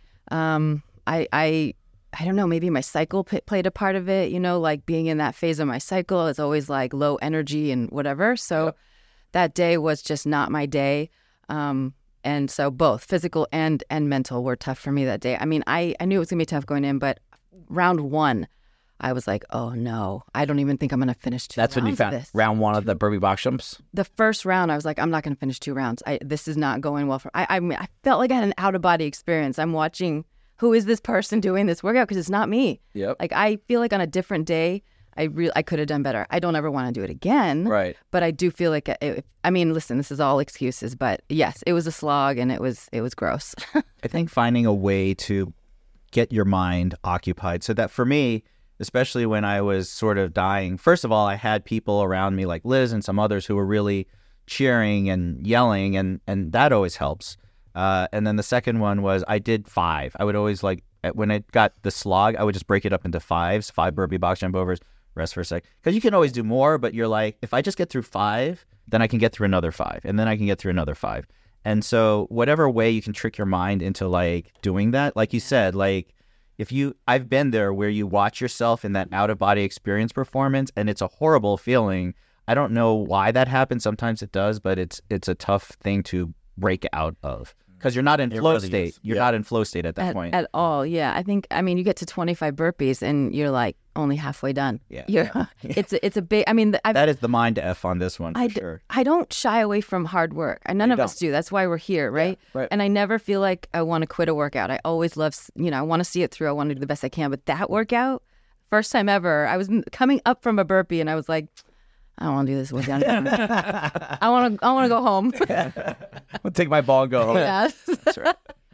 I don't know. Maybe my cycle played a part of it. Like being in that phase of my cycle, it's always like low energy and whatever. So that day was just not my day. And so both physical and mental were tough for me that day. I mean, I knew it was going to be tough going in, but round 1, I was like, oh, no, I don't even think I'm going to finish 2 rounds. That's when you found round 1 of the burpee box jumps? The first round, I was like, I'm not going to finish 2 rounds. This is not going well. I felt like I had an out-of-body experience. I'm watching, who is this person doing this workout? Because it's not me. Yep. Like, I feel like on a different day, I could have done better. I don't ever want to do it again. Right. But I do feel like listen, this is all excuses, but yes, it was a slog and it was gross. I think finding a way to get your mind occupied, so that for me, especially when I was sort of dying, first of all, I had people around me like Liz and some others who were really cheering and yelling, and that always helps. And then the second one was I did 5. I would always when I got the slog, I would just break it up into 5s, 5 burpee box jump overs, rest for a sec. Because you can always do more, but you're like, if I just get through 5, then I can get through another 5, and then I can get through another 5. And so whatever way you can trick your mind into doing that, like you said, I've been there where you watch yourself in that out-of-body experience performance, and it's a horrible feeling. I don't know why that happens. Sometimes it does, but it's a tough thing to break out of. Because you're not in flow state. You're not in flow state at that point. At all, yeah. I think, you get to 25 burpees and you're like only halfway done. Yeah. It's a big, that is the mind F on this one, for sure. I don't shy away from hard work. And none of us do. That's why we're here, right? Yeah, right. And I never feel like I want to quit a workout. I always love, I want to see it through. I want to do the best I can. But that workout, first time ever, I was coming up from a burpee and I was like, I don't want to do this with you. I want to go home. I'll take my ball and go home. Yes. That's right.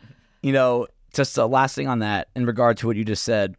just the last thing on that in regard to what you just said,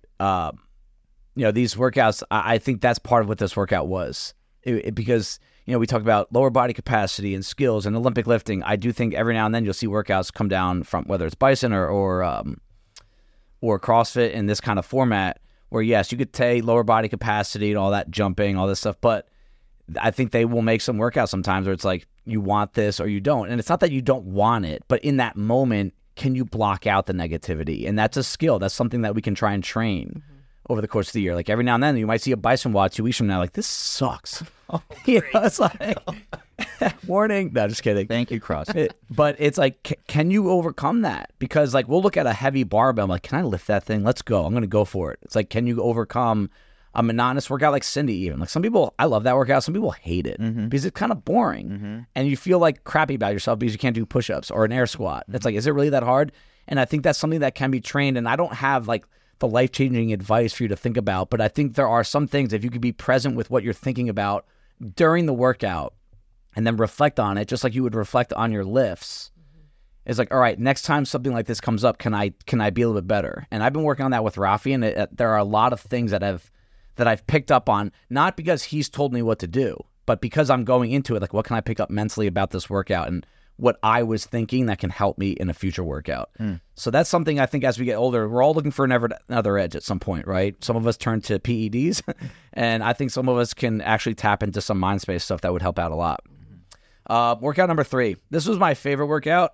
these workouts, I think that's part of what this workout was. Because, we talk about lower body capacity and skills and Olympic lifting. I do think every now and then you'll see workouts come down from whether it's Bison or CrossFit in this kind of format where, yes, you could take lower body capacity and all that jumping, all this stuff, but I think they will make some workouts sometimes where it's like you want this or you don't. And it's not that you don't want it, but in that moment, can you block out the negativity? And that's a skill. That's something that we can try and train over the course of the year. Like every now and then you might see a Bison WOD 2 weeks from now, like, this sucks. It's like, warning. No, just kidding. Thank you, Cross. But it's like, can you overcome that? Because like we'll look at a heavy barbell, I'm like, can I lift that thing? Let's go. I'm going to go for it. It's like, can you overcome a monotonous workout like Cindy even? Like some people, I love that workout. Some people hate it because it's kind of boring. And you feel like crappy about yourself because you can't do push-ups or an air squat. It's like, is it really that hard? And I think that's something that can be trained. And I don't have like the life-changing advice for you to think about, but I think there are some things, if you could be present with what you're thinking about during the workout and then reflect on it, just like you would reflect on your lifts. It's like, all right, next time something like this comes up, can I be a little bit better? And I've been working on that with Rafi, and there are a lot of things that I've picked up on, not because he's told me what to do, but because I'm going into it, like, what can I pick up mentally about this workout and what I was thinking that can help me in a future workout. So that's something I think as we get older, we're all looking for another edge at some point, right? Some of us turn to PEDs, and I think some of us can actually tap into some mind space stuff that would help out a lot. Workout number 3. This was my favorite workout.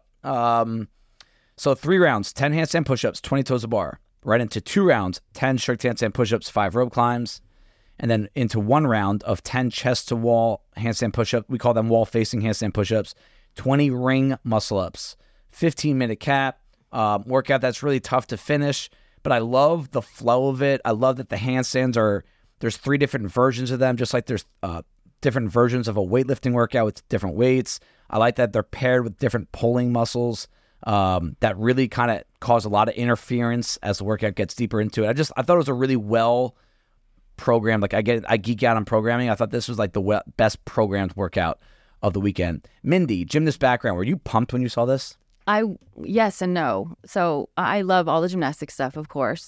So 3 rounds, 10 handstand push-ups, 20 toes to bar. Right into 2 rounds, 10 strict handstand push-ups, 5 rope climbs. And then into 1 round of 10 chest-to-wall handstand push-ups. We call them wall-facing handstand push-ups. 20 ring muscle-ups. 15-minute cap. Workout that's really tough to finish. But I love the flow of it. I love that the handstands there's 3 different versions of them, just like there's different versions of a weightlifting workout with different weights. I like that they're paired with different pulling muscles that really kind of cause a lot of interference as the workout gets deeper into it. I thought it was a really well programmed. Like I geek out on programming. I thought this was like the best programmed workout of the weekend. Mindy, gymnast background. Were you pumped when you saw this? Yes and no. So I love all the gymnastic stuff, of course.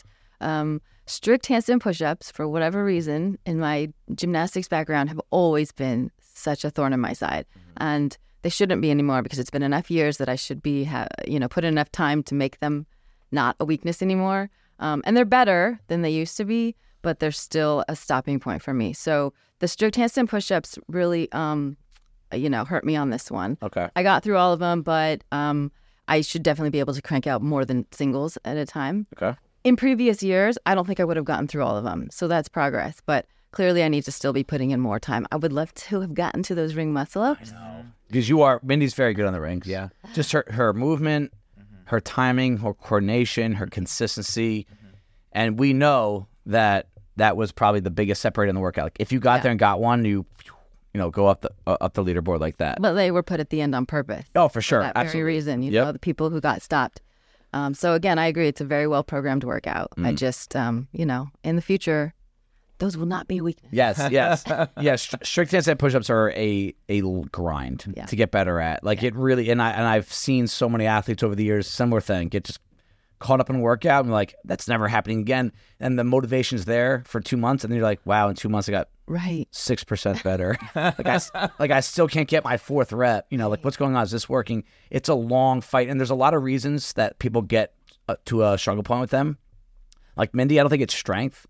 Strict handstand push-ups, for whatever reason, in my gymnastics background, have always been such a thorn in my side. And they shouldn't be anymore because it's been enough years that I should be, put in enough time to make them not a weakness anymore. And they're better than they used to be, but they're still a stopping point for me. So the strict handstand push-ups really, hurt me on this one. Okay. I got through all of them, but I should definitely be able to crank out more than singles at a time. Okay. In previous years, I don't think I would have gotten through all of them. So that's progress. But clearly I need to still be putting in more time. I would love to have gotten to those ring muscle-ups. I know. Because Mindy's very good on the rings. Yeah. Just her movement, her timing, her coordination, her consistency. And we know that was probably the biggest separator in the workout. Like if you got there and got one, you go up the leaderboard like that. But they were put at the end on purpose. Oh, for sure. For that Absolutely. very reason, the people who got stopped. So again, I agree. It's a very well-programmed workout. I just, in the future, those will not be weaknesses. Yes. Strict handstand push-ups are a grind to get better at. Like it really, and I've seen so many athletes over the years, similar thing, get just caught up in a workout and like, that's never happening again. And the motivation's there for 2 months. And then you're like, wow, in 2 months I got 6% better. I still can't get my 4th rep. Like what's going on? Is this working? It's a long fight. And there's a lot of reasons that people get to a struggle point with them. Like Mindy, I don't think it's strength.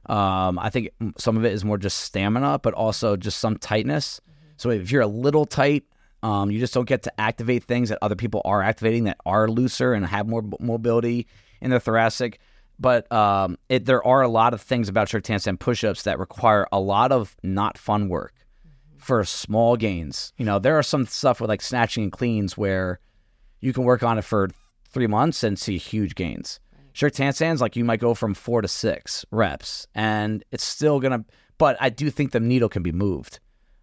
I think some of it is more just stamina, but also just some tightness. So if you're a little tight, you just don't get to activate things that other people are activating that are looser and have more mobility in their thoracic. But there are a lot of things about strict handstand push-ups that require a lot of not fun work for small gains. There are some stuff with like snatching and cleans where you can work on it for 3 months and see huge gains. Strict handstands, like you might go from 4 to 6 reps, and it's still gonna. But I do think the needle can be moved.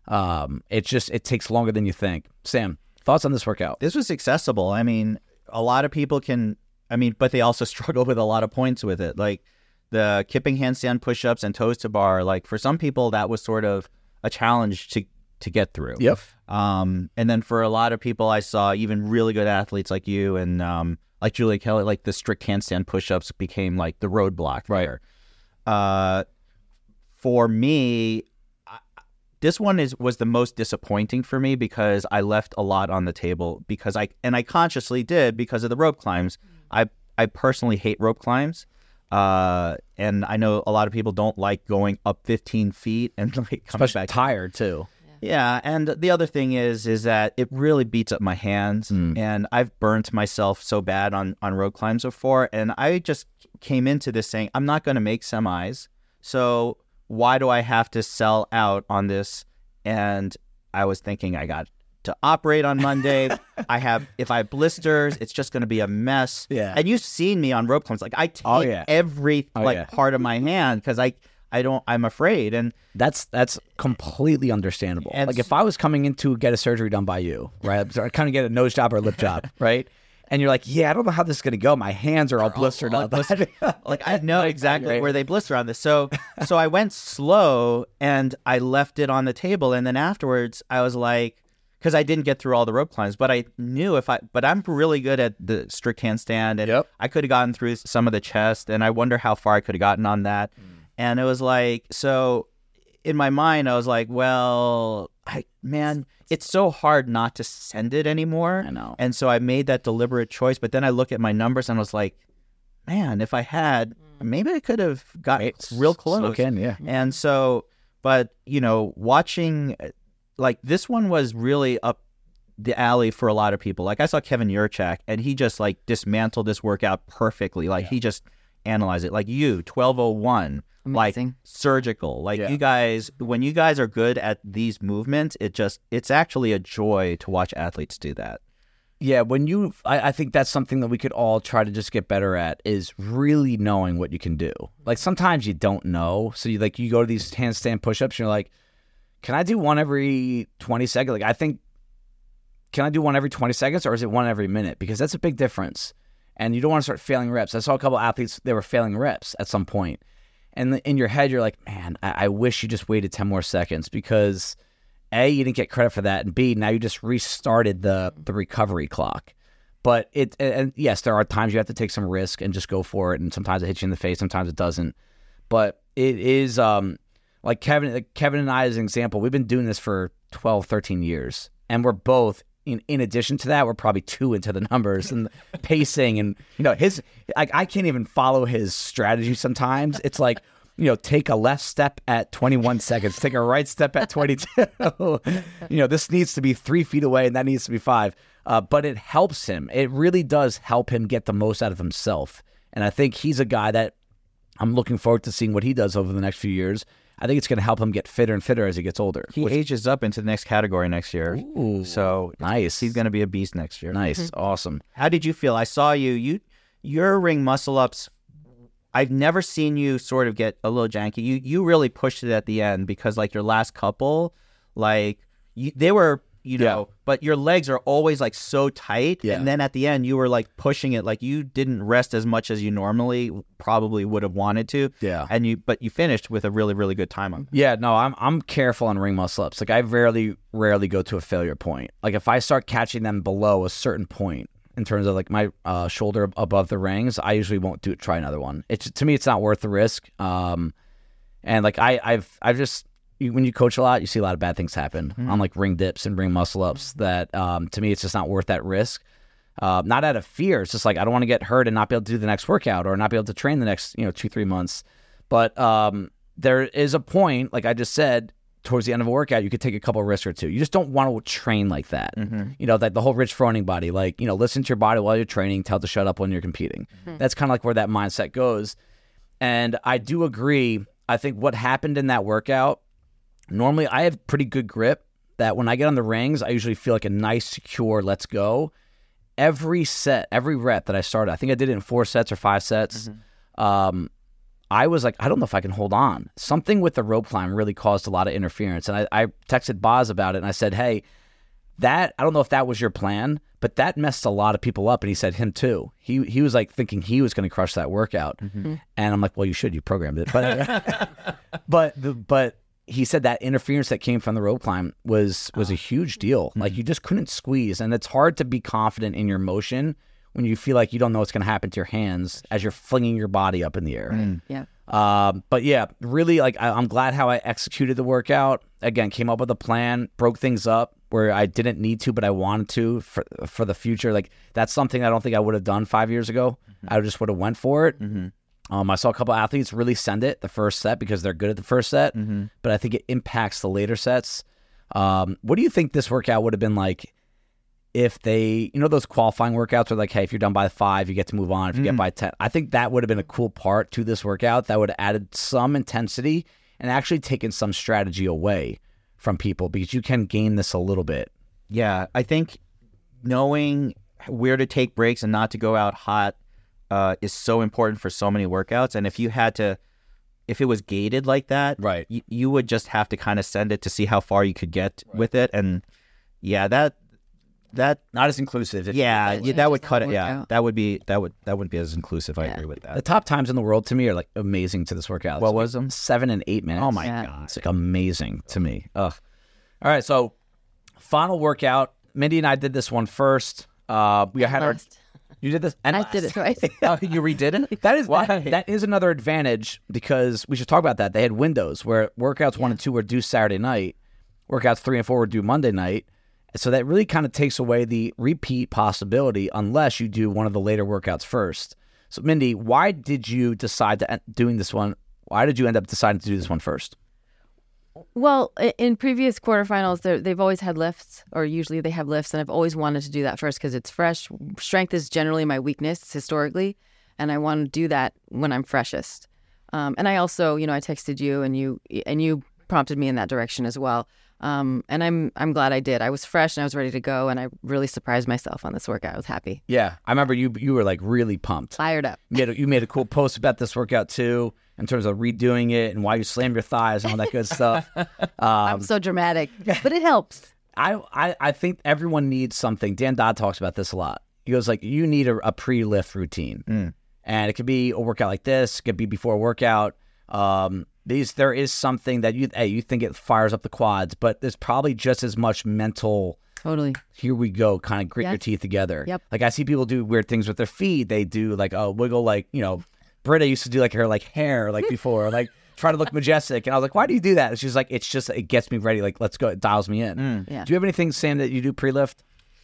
It takes longer than you think. Sam, thoughts on this workout? This was accessible. I mean, a lot of people can. But they also struggle with a lot of points with it, like the kipping handstand push-ups and toes to bar. Like for some people, that was sort of a challenge to get through. Yep. And then for a lot of people, I saw even really good athletes like you and like Julia Kelly, like the strict handstand push-ups became like the roadblock there. For me, this one was the most disappointing for me because I left a lot on the table because I consciously did because of the rope climbs. I personally hate rope climbs. And I know a lot of people don't like going up 15 feet and like coming especially back tired too. Yeah, and the other thing is that it really beats up my hands, and I've burnt myself so bad on rope climbs before, and I just came into this saying, I'm not going to make semis, so why do I have to sell out on this? And I was thinking I got to operate on Monday. If I have blisters, it's just going to be a mess. Yeah. And you've seen me on rope climbs. Like I take every part of my hand because I'm afraid. And that's completely understandable. And like if I was coming in to get a surgery done by you, right? I kind of get a nose job or a lip job, right? And you're like, yeah, I don't know how this is going to go. My hands are all blistered up. Like I know exactly where they blister on this. So I went slow and I left it on the table. And then afterwards I was like, because I didn't get through all the rope climbs, but I knew but I'm really good at the strict handstand, and I could have gotten through some of the chest, and I wonder how far I could have gotten on that. And it was like, so in my mind, I was like, well, man, it's so hard not to send it anymore. I know. And so I made that deliberate choice, but then I look at my numbers and I was like, man, if I had, maybe I could have got real close. And so, but, watching... Like, this one was really up the alley for a lot of people. Like, I saw Kevin Yurchak, and he just, like, dismantled this workout perfectly. Like, he just analyzed it. Like, 1201, like, surgical. Like, you guys, when you guys are good at these movements, it's actually a joy to watch athletes do that. Yeah, I think that's something that we could all try to just get better at is really knowing what you can do. Like, sometimes you don't know. So, you go to these handstand push-ups, and you're like, can I do one every 20 seconds? Like, I think, can I do one every 20 seconds or is it one every minute? Because that's a big difference. And you don't want to start failing reps. I saw a couple athletes, they were failing reps at some point. And in your head, you're like, man, I wish you just waited 10 more seconds because A, you didn't get credit for that. And B, now you just restarted the recovery clock. But and yes, there are times you have to take some risk and just go for it. And sometimes it hits you in the face, sometimes it doesn't. But it is... Like Kevin and I as an example, we've been doing this for 12, 13 years. And we're both, in addition to that, we're probably 2 into the numbers and the pacing. And, I can't even follow his strategy sometimes. It's like, take a left step at 21 seconds, take a right step at 22. This needs to be 3 feet away and that needs to be 5. But it helps him. It really does help him get the most out of himself. And I think he's a guy that I'm looking forward to seeing what he does over the next few years. I think it's going to help him get fitter and fitter as he gets older. He ages up into the next category next year. Ooh, so nice. He's going to be a beast next year. Nice. Awesome. How did you feel? I saw your ring muscle ups. I've never seen you sort of get a little janky. You really pushed it at the end because like your last couple, like they were, but your legs are always like so tight. Yeah. And then at the end you were like pushing it. Like you didn't rest as much as you normally probably would have wanted to. Yeah. But you finished with a really, really good time on. Yeah, no, I'm careful on ring muscle ups. Like I rarely go to a failure point. Like if I start catching them below a certain point in terms of like my shoulder above the rings, I usually won't try another one. To me, it's not worth the risk. And like I've just, when you coach a lot, you see a lot of bad things happen on like ring dips and ring muscle ups that to me, it's just not worth that risk. Not out of fear. It's just like, I don't want to get hurt and not be able to do the next workout or not be able to train the next, 2-3 months. But there is a point, like I just said, towards the end of a workout, you could take a couple of risks or two. You just don't want to train like that. Like the whole Rich Froning body, like, listen to your body while you're training, tell it to shut up when you're competing. That's kind of like where that mindset goes. And I do agree. I think what happened in that workout, normally I have pretty good grip that when I get on the rings, I usually feel like a nice, secure, let's go. Every set, every rep that I started, I think I did it in 4 sets or 5 sets. I was like, I don't know if I can hold on. Something with the rope climb really caused a lot of interference. And I texted Boz about it and I said, hey, I don't know if that was your plan, but that messed a lot of people up. And he said him too. He was like thinking he was going to crush that workout. And I'm like, well, you programmed it. But he said that interference that came from the rope climb was a huge deal. Like you just couldn't squeeze. And it's hard to be confident in your motion when you feel like you don't know what's going to happen to your hands as you're flinging your body up in the air. Yeah. But yeah, really, like I'm glad how I executed the workout. Again, came up with a plan, broke things up where I didn't need to, but I wanted to for the future. Like that's something I don't think I would have done 5 years ago. I just would have went for it. I saw a couple athletes really send it the first set because they're good at the first set, but I think it impacts the later sets. What do you think this workout would have been like if they, those qualifying workouts are like, hey, if you're done by 5, you get to move on. If you get by 10, I think that would have been a cool part to this workout that would have added some intensity and actually taken some strategy away from people because you can gain this a little bit. Yeah, I think knowing where to take breaks and not to go out hot is so important for so many workouts. And if it was gated like that, right, you would just have to kind of send it to see how far you could get with it. And yeah, that not as inclusive. That would cut it. Yeah, that wouldn't be as inclusive. I agree with that. The top times in the world to me are like amazing to this workout. What was them? 7 and 8 minutes. Oh my God, it's like amazing to me. Ugh. All right, so final workout. Mindy and I did this one first. We had our. You did this, and I did it twice. You redid it. That is another advantage because we should talk about that. They had windows where workouts 1 and 2 were due Saturday night, workouts 3 and 4 were due Monday night. So that really kind of takes away the repeat possibility unless you do one of the later workouts first. So Mindy, why did you decide to doing this one? Why did you end up deciding to do this one first? Well, in previous quarterfinals, they've always had lifts, or usually they have lifts, and I've always wanted to do that first because it's fresh. Strength is generally my weakness historically, and I want to do that when I'm freshest. And I also, I texted you, and you prompted me in that direction as well. And I'm glad I did. I was fresh and I was ready to go, and I really surprised myself on this workout. I was happy. Yeah, I remember you were like really pumped, fired up. You made a cool post about this workout too, in terms of redoing it and why you slammed your thighs and all that good stuff. I'm so dramatic, but it helps. I think everyone needs something. Dan Dodd talks about this a lot. He goes like, you need a pre-lift routine, and it could be a workout like this. It could be before a workout. There is something that you think it fires up the quads, but there's probably just as much mental. Totally. Here we go, kind of grit your teeth together. Yep. Like I see people do weird things with their feet. They do like a wiggle, like Britta used to do like her hair before, like try to look majestic. And I was like, why do you do that? And she's like, it gets me ready. Like, let's go. It dials me in. Yeah. Do you have anything, Sam, that you do pre-lift?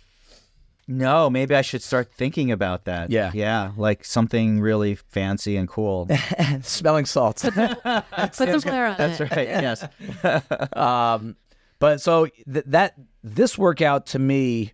No, maybe I should start thinking about that. Yeah, like something really fancy and cool. Smelling salts. Put some flair on That's it. right. Yes. But so this workout to me,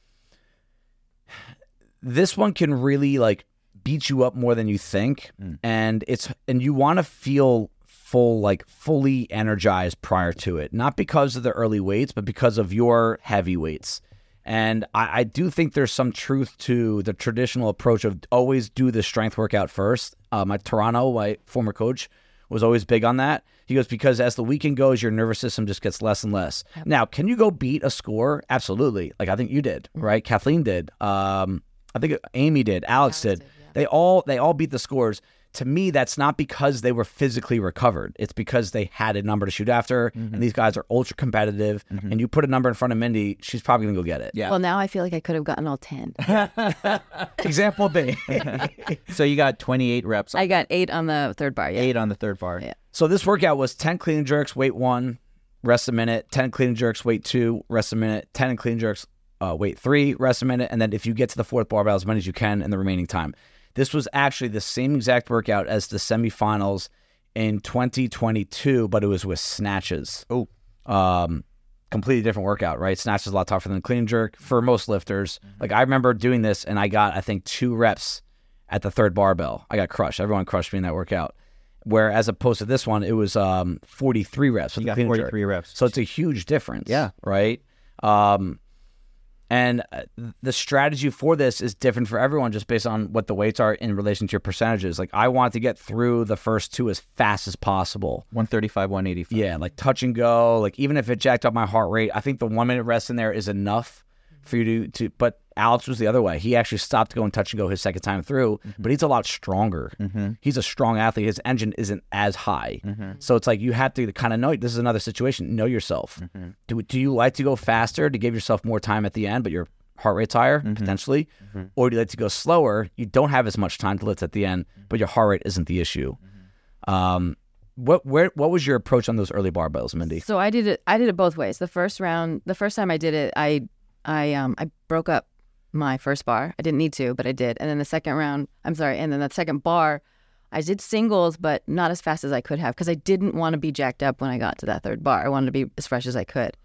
this one can really beat you up more than you think, and you want to feel fully energized prior to it, not because of the early weights, but because of your heavy weights. And I do think there's some truth to the traditional approach of always do the strength workout first. My former coach, was always big on that. He goes, because as the weekend goes, your nervous system just gets less and less. Yep. Now, can you go beat a score? Absolutely. Like I think you did, right? Kathleen did. I think Amy did. Alex did. Yeah. They all beat the scores. To me, that's not because they were physically recovered. It's because they had a number to shoot after, and these guys are ultra competitive. And you put a number in front of Mindy, she's probably going to go get it. Yeah. Well, now I feel like I could have gotten all 10. Example B. So you got 28 reps. I got 8 on the third bar. Yeah. 8 on the third bar. Yeah. So this workout was 10 clean and jerks, weight 1, rest a minute. 10 clean and jerks, weight 2, rest a minute. 10 clean and jerks, weight 3, rest a minute. And then if you get to the fourth barbell, as many as you can in the remaining time. This was actually the same exact workout as the semifinals in 2022, but it was with snatches. Oh. Completely different workout, right? Snatch is a lot tougher than clean and jerk for most lifters. Like I remember doing this and I got, I think, 2 reps at the third barbell. I got crushed. Everyone crushed me in that workout. Where as opposed to this one, it was 43 reps. You got 43 reps. So it's a huge difference. Yeah. Right? And the strategy for this is different for everyone just based on what the weights are in relation to your percentages. Like I want to get through the first 2 as fast as possible. 135, 185. Yeah, like touch and go. Like even if it jacked up my heart rate, I think the 1 minute rest in there is enough for you to but Alex was the other way. He actually stopped going touch and go his second time through, but he's a lot stronger. He's a strong athlete. His engine isn't as high. So it's like you have to kind of know, this is another situation, know yourself. Do you like to go faster to give yourself more time at the end, but you're heart rate's higher, potentially, or do you like to go slower? You don't have as much time to lift at the end, but your heart rate isn't the issue. What was your approach on those early barbells, Mindy? So I did it both ways. The first time I did it, I broke up my first bar. I didn't need to, but I did. And then the second bar, I did singles, but not as fast as I could have because I didn't want to be jacked up when I got to that third bar. I wanted to be as fresh as I could.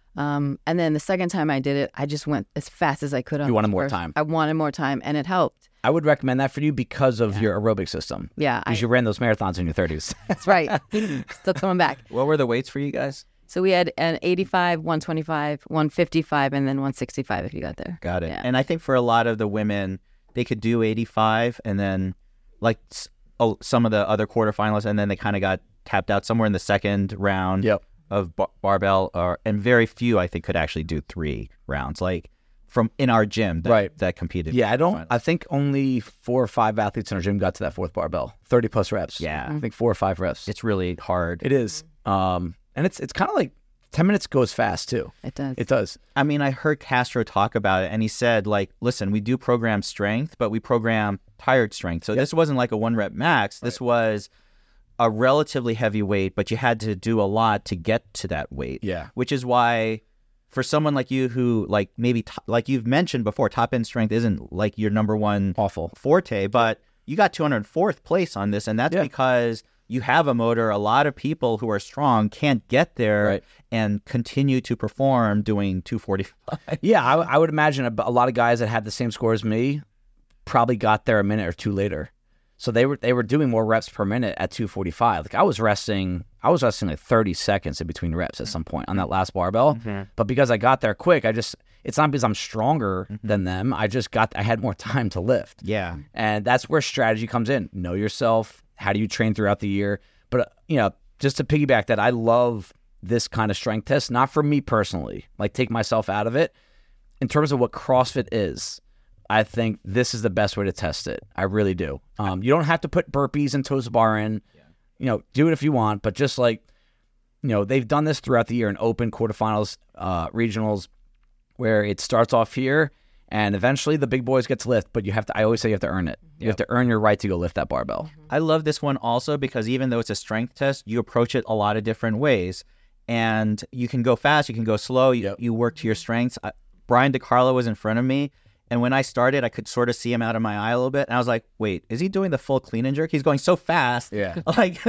And then the second time I did it, I just went as fast as I could. You wanted more time. I wanted more time, and it helped. I would recommend that for you because of your aerobic system. Yeah. Because you ran those marathons in your 30s. That's right. Still coming back. What were the weights for you guys? So we had an 85, 125, 155, and then 165 if you got there. Got it. Yeah. And I think for a lot of the women, they could do 85 and then like some of the other quarterfinalists, and then they kind of got tapped out somewhere in the second round of barbell, and very few I think could actually do 3 rounds. Like from in our gym that competed. Yeah, I think only 4 or 5 athletes in our gym got to that 4th barbell, 30 plus reps. Yeah. I think 4 or 5 reps. It's really hard. It is. And it's kind of like 10 minutes goes fast too. It does. It does. I mean, I heard Castro talk about it, and he said, like, listen, we do program strength, but we program tired strength. So this wasn't like a 1 rep max. This was a relatively heavy weight, but you had to do a lot to get to that weight. Yeah. Which is why for someone like you who like maybe like you've mentioned before, top end strength isn't like your number one forte, but you got 204th place on this, and that's because you have a motor. A lot of people who are strong can't get there and continue to perform doing 245. Yeah, I would imagine a lot of guys that had the same score as me probably got there a minute or 2 later. So they were doing more reps per minute at 245. Like I was resting like 30 seconds in between reps at some point on that last barbell. But because I got there quick, it's not because I'm stronger than them. I had more time to lift. Yeah. And that's where strategy comes in. Know yourself. How do you train throughout the year? But, just to piggyback that, I love this kind of strength test, not for me personally, like take myself out of it. In terms of what CrossFit is, I think this is the best way to test it. I really do. You don't have to put burpees and toes bar in. Do it if you want, but just like, they've done this throughout the year in open, quarterfinals, regionals, where it starts off here and eventually the big boys get to lift, but I always say you have to earn it. You have to earn your right to go lift that barbell. I love this one also because even though it's a strength test, you approach it a lot of different ways. And you can go fast, you can go slow, you work to your strengths. Brian DiCarlo was in front of me, and when I started, I could sort of see him out of my eye a little bit. And I was like, wait, is he doing the full clean and jerk? He's going so fast. Yeah.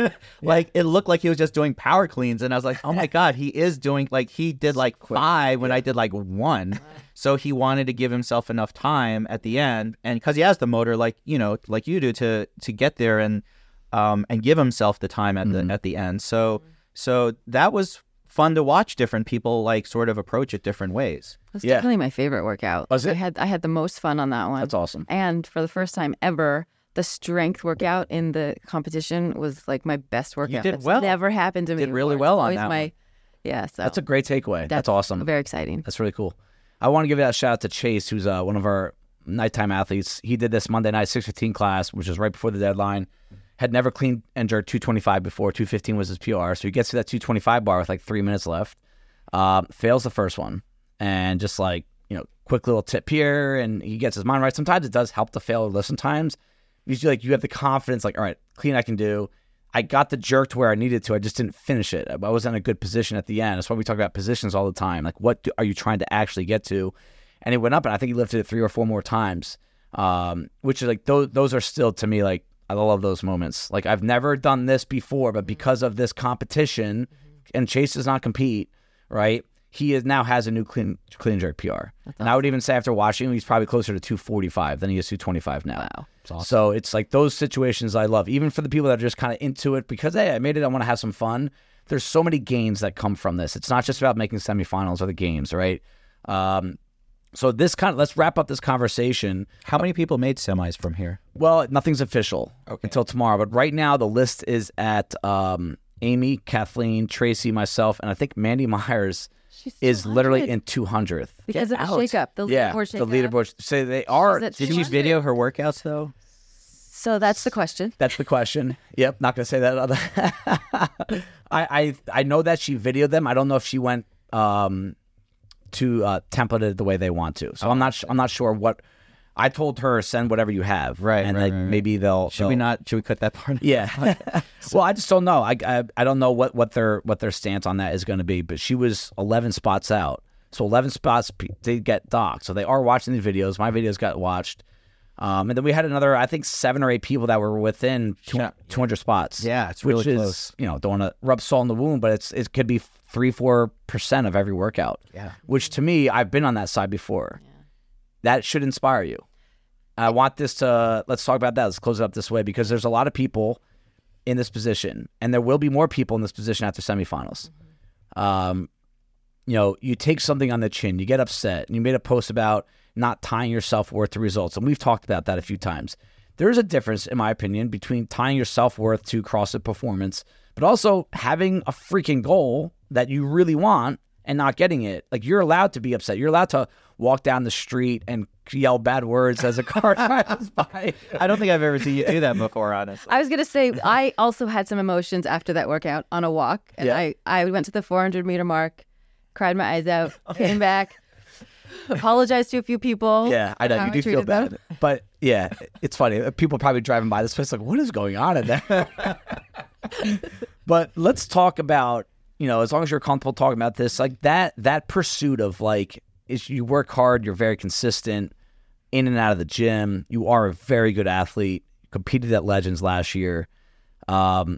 Like it looked like he was just doing power cleans. And I was like, oh my God, he is doing, like he did like 5 when I did like 1. So he wanted to give himself enough time at the end. And because he has the motor, like you do to get there and give himself the time at the end. So that was fun to watch different people like sort of approach it different ways. That's definitely my favorite workout. Was it? I had the most fun on that one. That's awesome. And for the first time ever, the strength workout in the competition was like my best workout. You did That's well. never happened to me. Did really before. well on Always that one. Yeah, so That's a great takeaway. That's awesome. Very exciting. That's really cool. I want to give that shout out to Chase, who's one of our nighttime athletes. He did this Monday night 6:15 class, which was right before the deadline. Had never clean and jerked 225 before. 215 was his PR. So he gets to that 225 bar with like 3 minutes left. Fails the first one. And just like, quick little tip here, and he gets his mind right. Sometimes it does help to fail or listen times. Usually like you have the confidence, like, all right, clean I can do. I got the jerk to where I needed to. I just didn't finish it. I wasn't in a good position at the end. That's why we talk about positions all the time. Like, what are you trying to actually get to? And he went up, and I think he lifted it 3 or 4 more times, which is like those are still, to me, like, I love those moments. Like, I've never done this before, but because of this competition, and Chase does not compete, right? He now has a new clean and jerk PR. Awesome. And I would even say after watching him, he's probably closer to 245 than he is 225 now. Wow. Awesome. So it's like those situations I love, even for the people that are just kind of into it because, hey, I made it, I want to have some fun. There's so many gains that come from this. It's not just about making semifinals or the games, right? So let's wrap up this conversation. How many people made semis from here? Well, nothing's official until tomorrow, but right now the list is at Amy, Kathleen, Tracy, myself, and I think Mandy Myers is literally in 200th. Because of the shakeup. The leaderboard shakeup. The leaderboard. So they are. Did you video her workouts, though? So that's the question. That's the question. Yep, not going to say that. I know that she videoed them. I don't know if she went templated the way they want to. So I'm not sure what. I told her, send whatever you have, Right, and right, like right. maybe they'll. Should we cut that part? Yeah. Well, I just don't know. I don't know what their stance on that is going to be. But she was 11 spots out, so 11 spots did get docked. So they are watching the videos. My videos got watched, and then we had another, I think, 7 or 8 people that were within 200 spots. Yeah, it's really which close. is, don't want to rub salt in the wound, but it could be 3-4% of every workout. Yeah. Which to me, I've been on that side before. Yeah. That should inspire you. I want this to, let's talk about that. Let's close it up this way, because there's a lot of people in this position, and there will be more people in this position after semifinals. Mm-hmm. You take something on the chin, you get upset, and you made a post about not tying your self-worth to results. And we've talked about that a few times. There is a difference, in my opinion, between tying your self-worth to CrossFit performance, but also having a freaking goal that you really want and not getting it. Like, you're allowed to be upset. You're allowed to walk down the street and yell bad words as a car drives by. I don't think I've ever seen you do that before, honestly. I was going to say, I also had some emotions after that workout on a walk. And I went to the 400-meter mark, cried my eyes out, came back, apologized to a few people. Yeah, I know. You do feel bad. But, yeah, it's funny. People probably driving by this place like, what is going on in there? But let's talk about, as long as you're comfortable talking about this, like that pursuit of, like, is you work hard, you're very consistent in and out of the gym. You are a very good athlete. Competed at Legends last year. I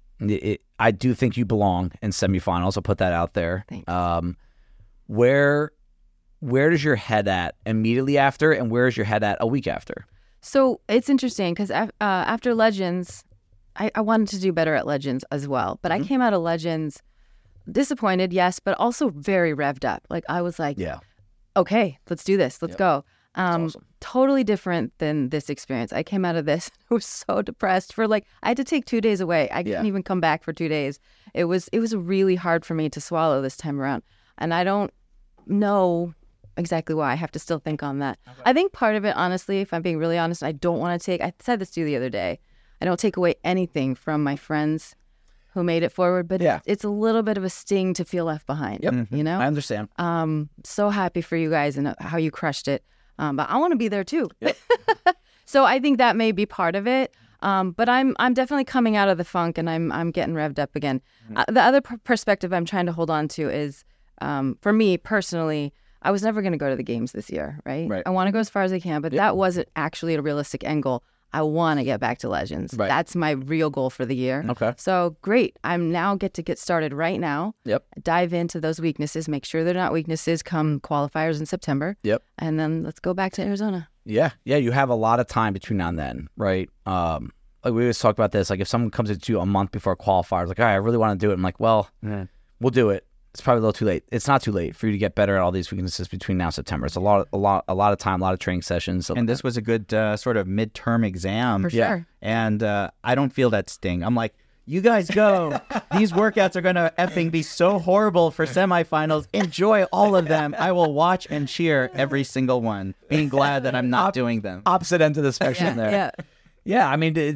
do think you belong in semifinals. I'll put that out there. Thanks. Where does your head at immediately after, and where is your head at a week after? So it's interesting because after Legends, I wanted to do better at Legends as well. But I came out of Legends disappointed, yes, but also very revved up. Like, I was like, okay, let's do this. Let's go. Awesome. Totally different than this experience. I came out of this, I was so depressed for I had to take 2 days away. I couldn't even come back for 2 days. It was really hard for me to swallow this time around. And I don't know exactly why. I have to still think on that. Okay. I think part of it, honestly, if I'm being really honest, I don't want to take, I said this to you the other day, I don't take away anything from my friends who made it forward, but it's a little bit of a sting to feel left behind. Yep. I understand. So happy for you guys and how you crushed it. But I want to be there too. Yep. So I think that may be part of it. But I'm definitely coming out of the funk, and I'm getting revved up again. The other perspective I'm trying to hold on to is, for me personally, I was never going to go to the games this year, right? I want to go as far as I can, but that wasn't actually a realistic end goal. I want to get back to Legends. Right. That's my real goal for the year. Okay. So great. I'm now get started right now. Yep. Dive into those weaknesses. Make sure they're not weaknesses come qualifiers in September. Yep. And then let's go back to Arizona. Yeah. Yeah. You have a lot of time between now and then, right? Like we always talk about this. Like, if someone comes into you a month before qualifiers, like, all right, I really want to do it. I'm like, well, we'll do it. It's probably a little too late. It's not too late for you to get better at all these weaknesses between now and September. It's a lot of time, a lot of training sessions. And this was a good sort of midterm exam. For sure. And I don't feel that sting. I'm like, you guys go. These workouts are going to effing be so horrible for semifinals. Enjoy all of them. I will watch and cheer every single one, being glad that I'm not doing them. Opposite end of the spectrum there. Yeah. I mean,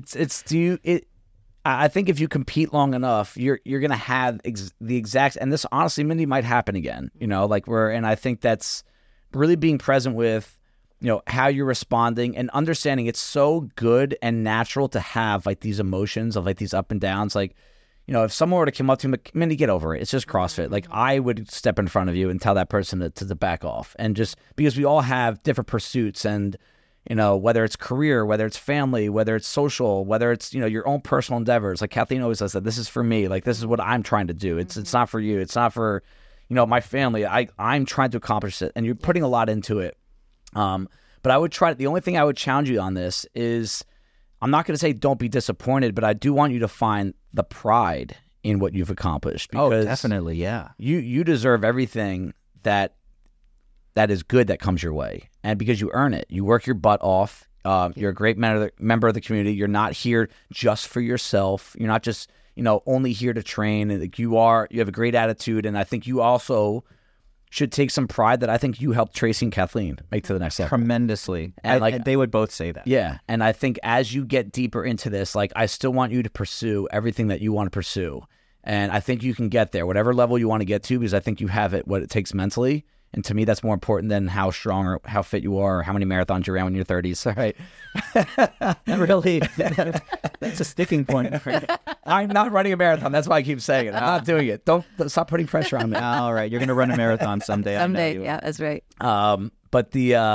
I think if you compete long enough, you're going to have the exact, and this honestly, Mindy, might happen again, and I think that's really being present with, how you're responding and understanding it's so good and natural to have like these emotions of like these up and downs. Like, if someone were to come up to me, Mindy, get over it. It's just CrossFit. Like, I would step in front of you and tell that person to back off. And just because we all have different pursuits and, whether it's career, whether it's family, whether it's social, whether it's, your own personal endeavors. Like Kathleen always says that this is for me. Like, this is what I'm trying to do. It's not for you. It's not for, my family. I'm trying to accomplish it, and you're putting a lot into it. But I would the only thing I would challenge you on this is, I'm not going to say don't be disappointed, but I do want you to find the pride in what you've accomplished. Because definitely. Yeah. You deserve everything that is good that comes your way. And because you earn it, you work your butt off. You're a great member of the community. You're not here just for yourself. You're not just, only here to train. And you have a great attitude. And I think you also should take some pride that I think you helped Tracy and Kathleen make to the next level. Tremendously. And they would both say that. Yeah. And I think as you get deeper into this, like, I still want you to pursue everything that you want to pursue. And I think you can get there, whatever level you want to get to, because I think you have what it takes mentally. And to me, that's more important than how strong or how fit you are or how many marathons you ran when you're 30s. All right. Really, that's a sticking point. I'm not running a marathon. That's why I keep saying it. I'm not doing it. Don't stop putting pressure on me. All right. You're going to run a marathon someday. Someday. I know you Yeah, that's right. But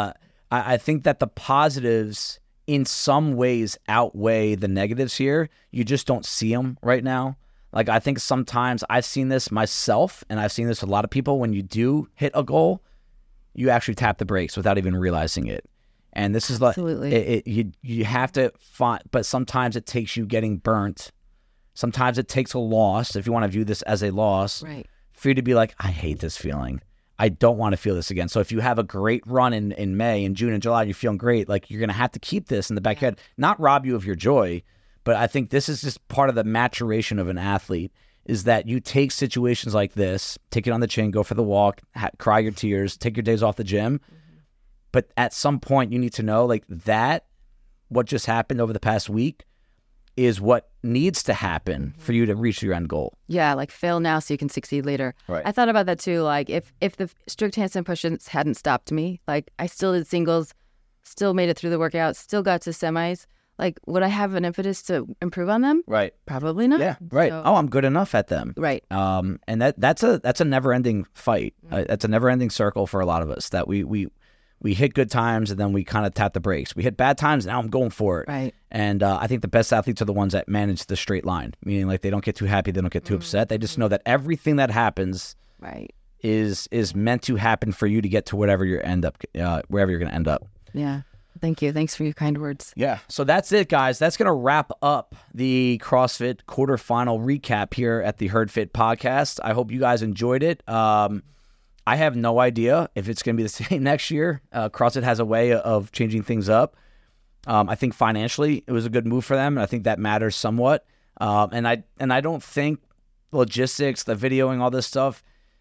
I think that the positives in some ways outweigh the negatives here. You just don't see them right now. Like, I think sometimes I've seen this myself, and I've seen this with a lot of people. When you do hit a goal, you actually tap the brakes without even realizing it. And this is Absolutely. you have to find, but sometimes it takes you getting burnt. Sometimes it takes a loss, if you want to view this as a loss, Right. for you to be like, I hate this feeling. I don't want to feel this again. So if you have a great run in May and June and July, you're feeling great, like, you're going to have to keep this in the back of your head, not rob you of your joy. But I think this is just part of the maturation of an athlete, is that you take situations like this, take it on the chin, go for the walk, cry your tears, take your days off the gym. But at some point you need to know, like, that what just happened over the past week is what needs to happen for you to reach your end goal. Yeah, like fail now so you can succeed later. Right. I thought about that too. Like if the strict handstand push-ups hadn't stopped me, like I still did singles, still made it through the workout, still got to semis. Like, would I have an impetus to improve on them? Right. Probably not. Yeah. Right. So- Oh, I'm good enough at them. Right. And that's a never-ending fight. That's a never-ending circle for a lot of us, that we hit good times and then we kind of tap the brakes. We hit bad times, now I'm going for it. Right. And I think the best athletes are the ones that manage the straight line, meaning, like, they don't get too happy, they don't get too upset. They just know that everything that happens Right. is meant to happen for you to get to wherever you're going to end up. Yeah. Thank you. Thanks for your kind words. Yeah. So that's it, guys. That's going to wrap up the CrossFit quarterfinal recap here at the Herd Fit podcast. I hope you guys enjoyed it. I have no idea if it's going to be the same next year. CrossFit has a way of changing things up. I think financially it was a good move for them, and I think that matters somewhat. And I don't think logistics, the videoing, all this stuff,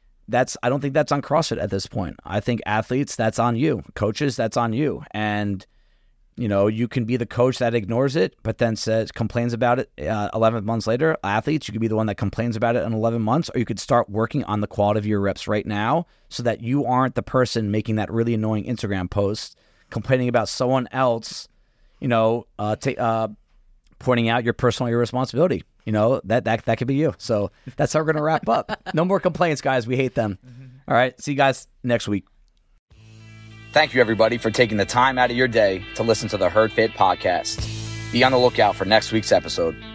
I don't think that's on CrossFit at this point. I think athletes, that's on you. Coaches, that's on you. And, you know, you can be the coach that ignores it, but then complains about it 11 months later. Athletes, you could be the one that complains about it in 11 months, or you could start working on the quality of your reps right now so that you aren't the person making that really annoying Instagram post complaining about someone else, you know, pointing out your personal irresponsibility. You know, that could be you. So that's how we're going to wrap up. No more complaints, guys. We hate them. All right. See you guys next week. Thank you, everybody, for taking the time out of your day to listen to the Herd Fit podcast. Be on the lookout for next week's episode.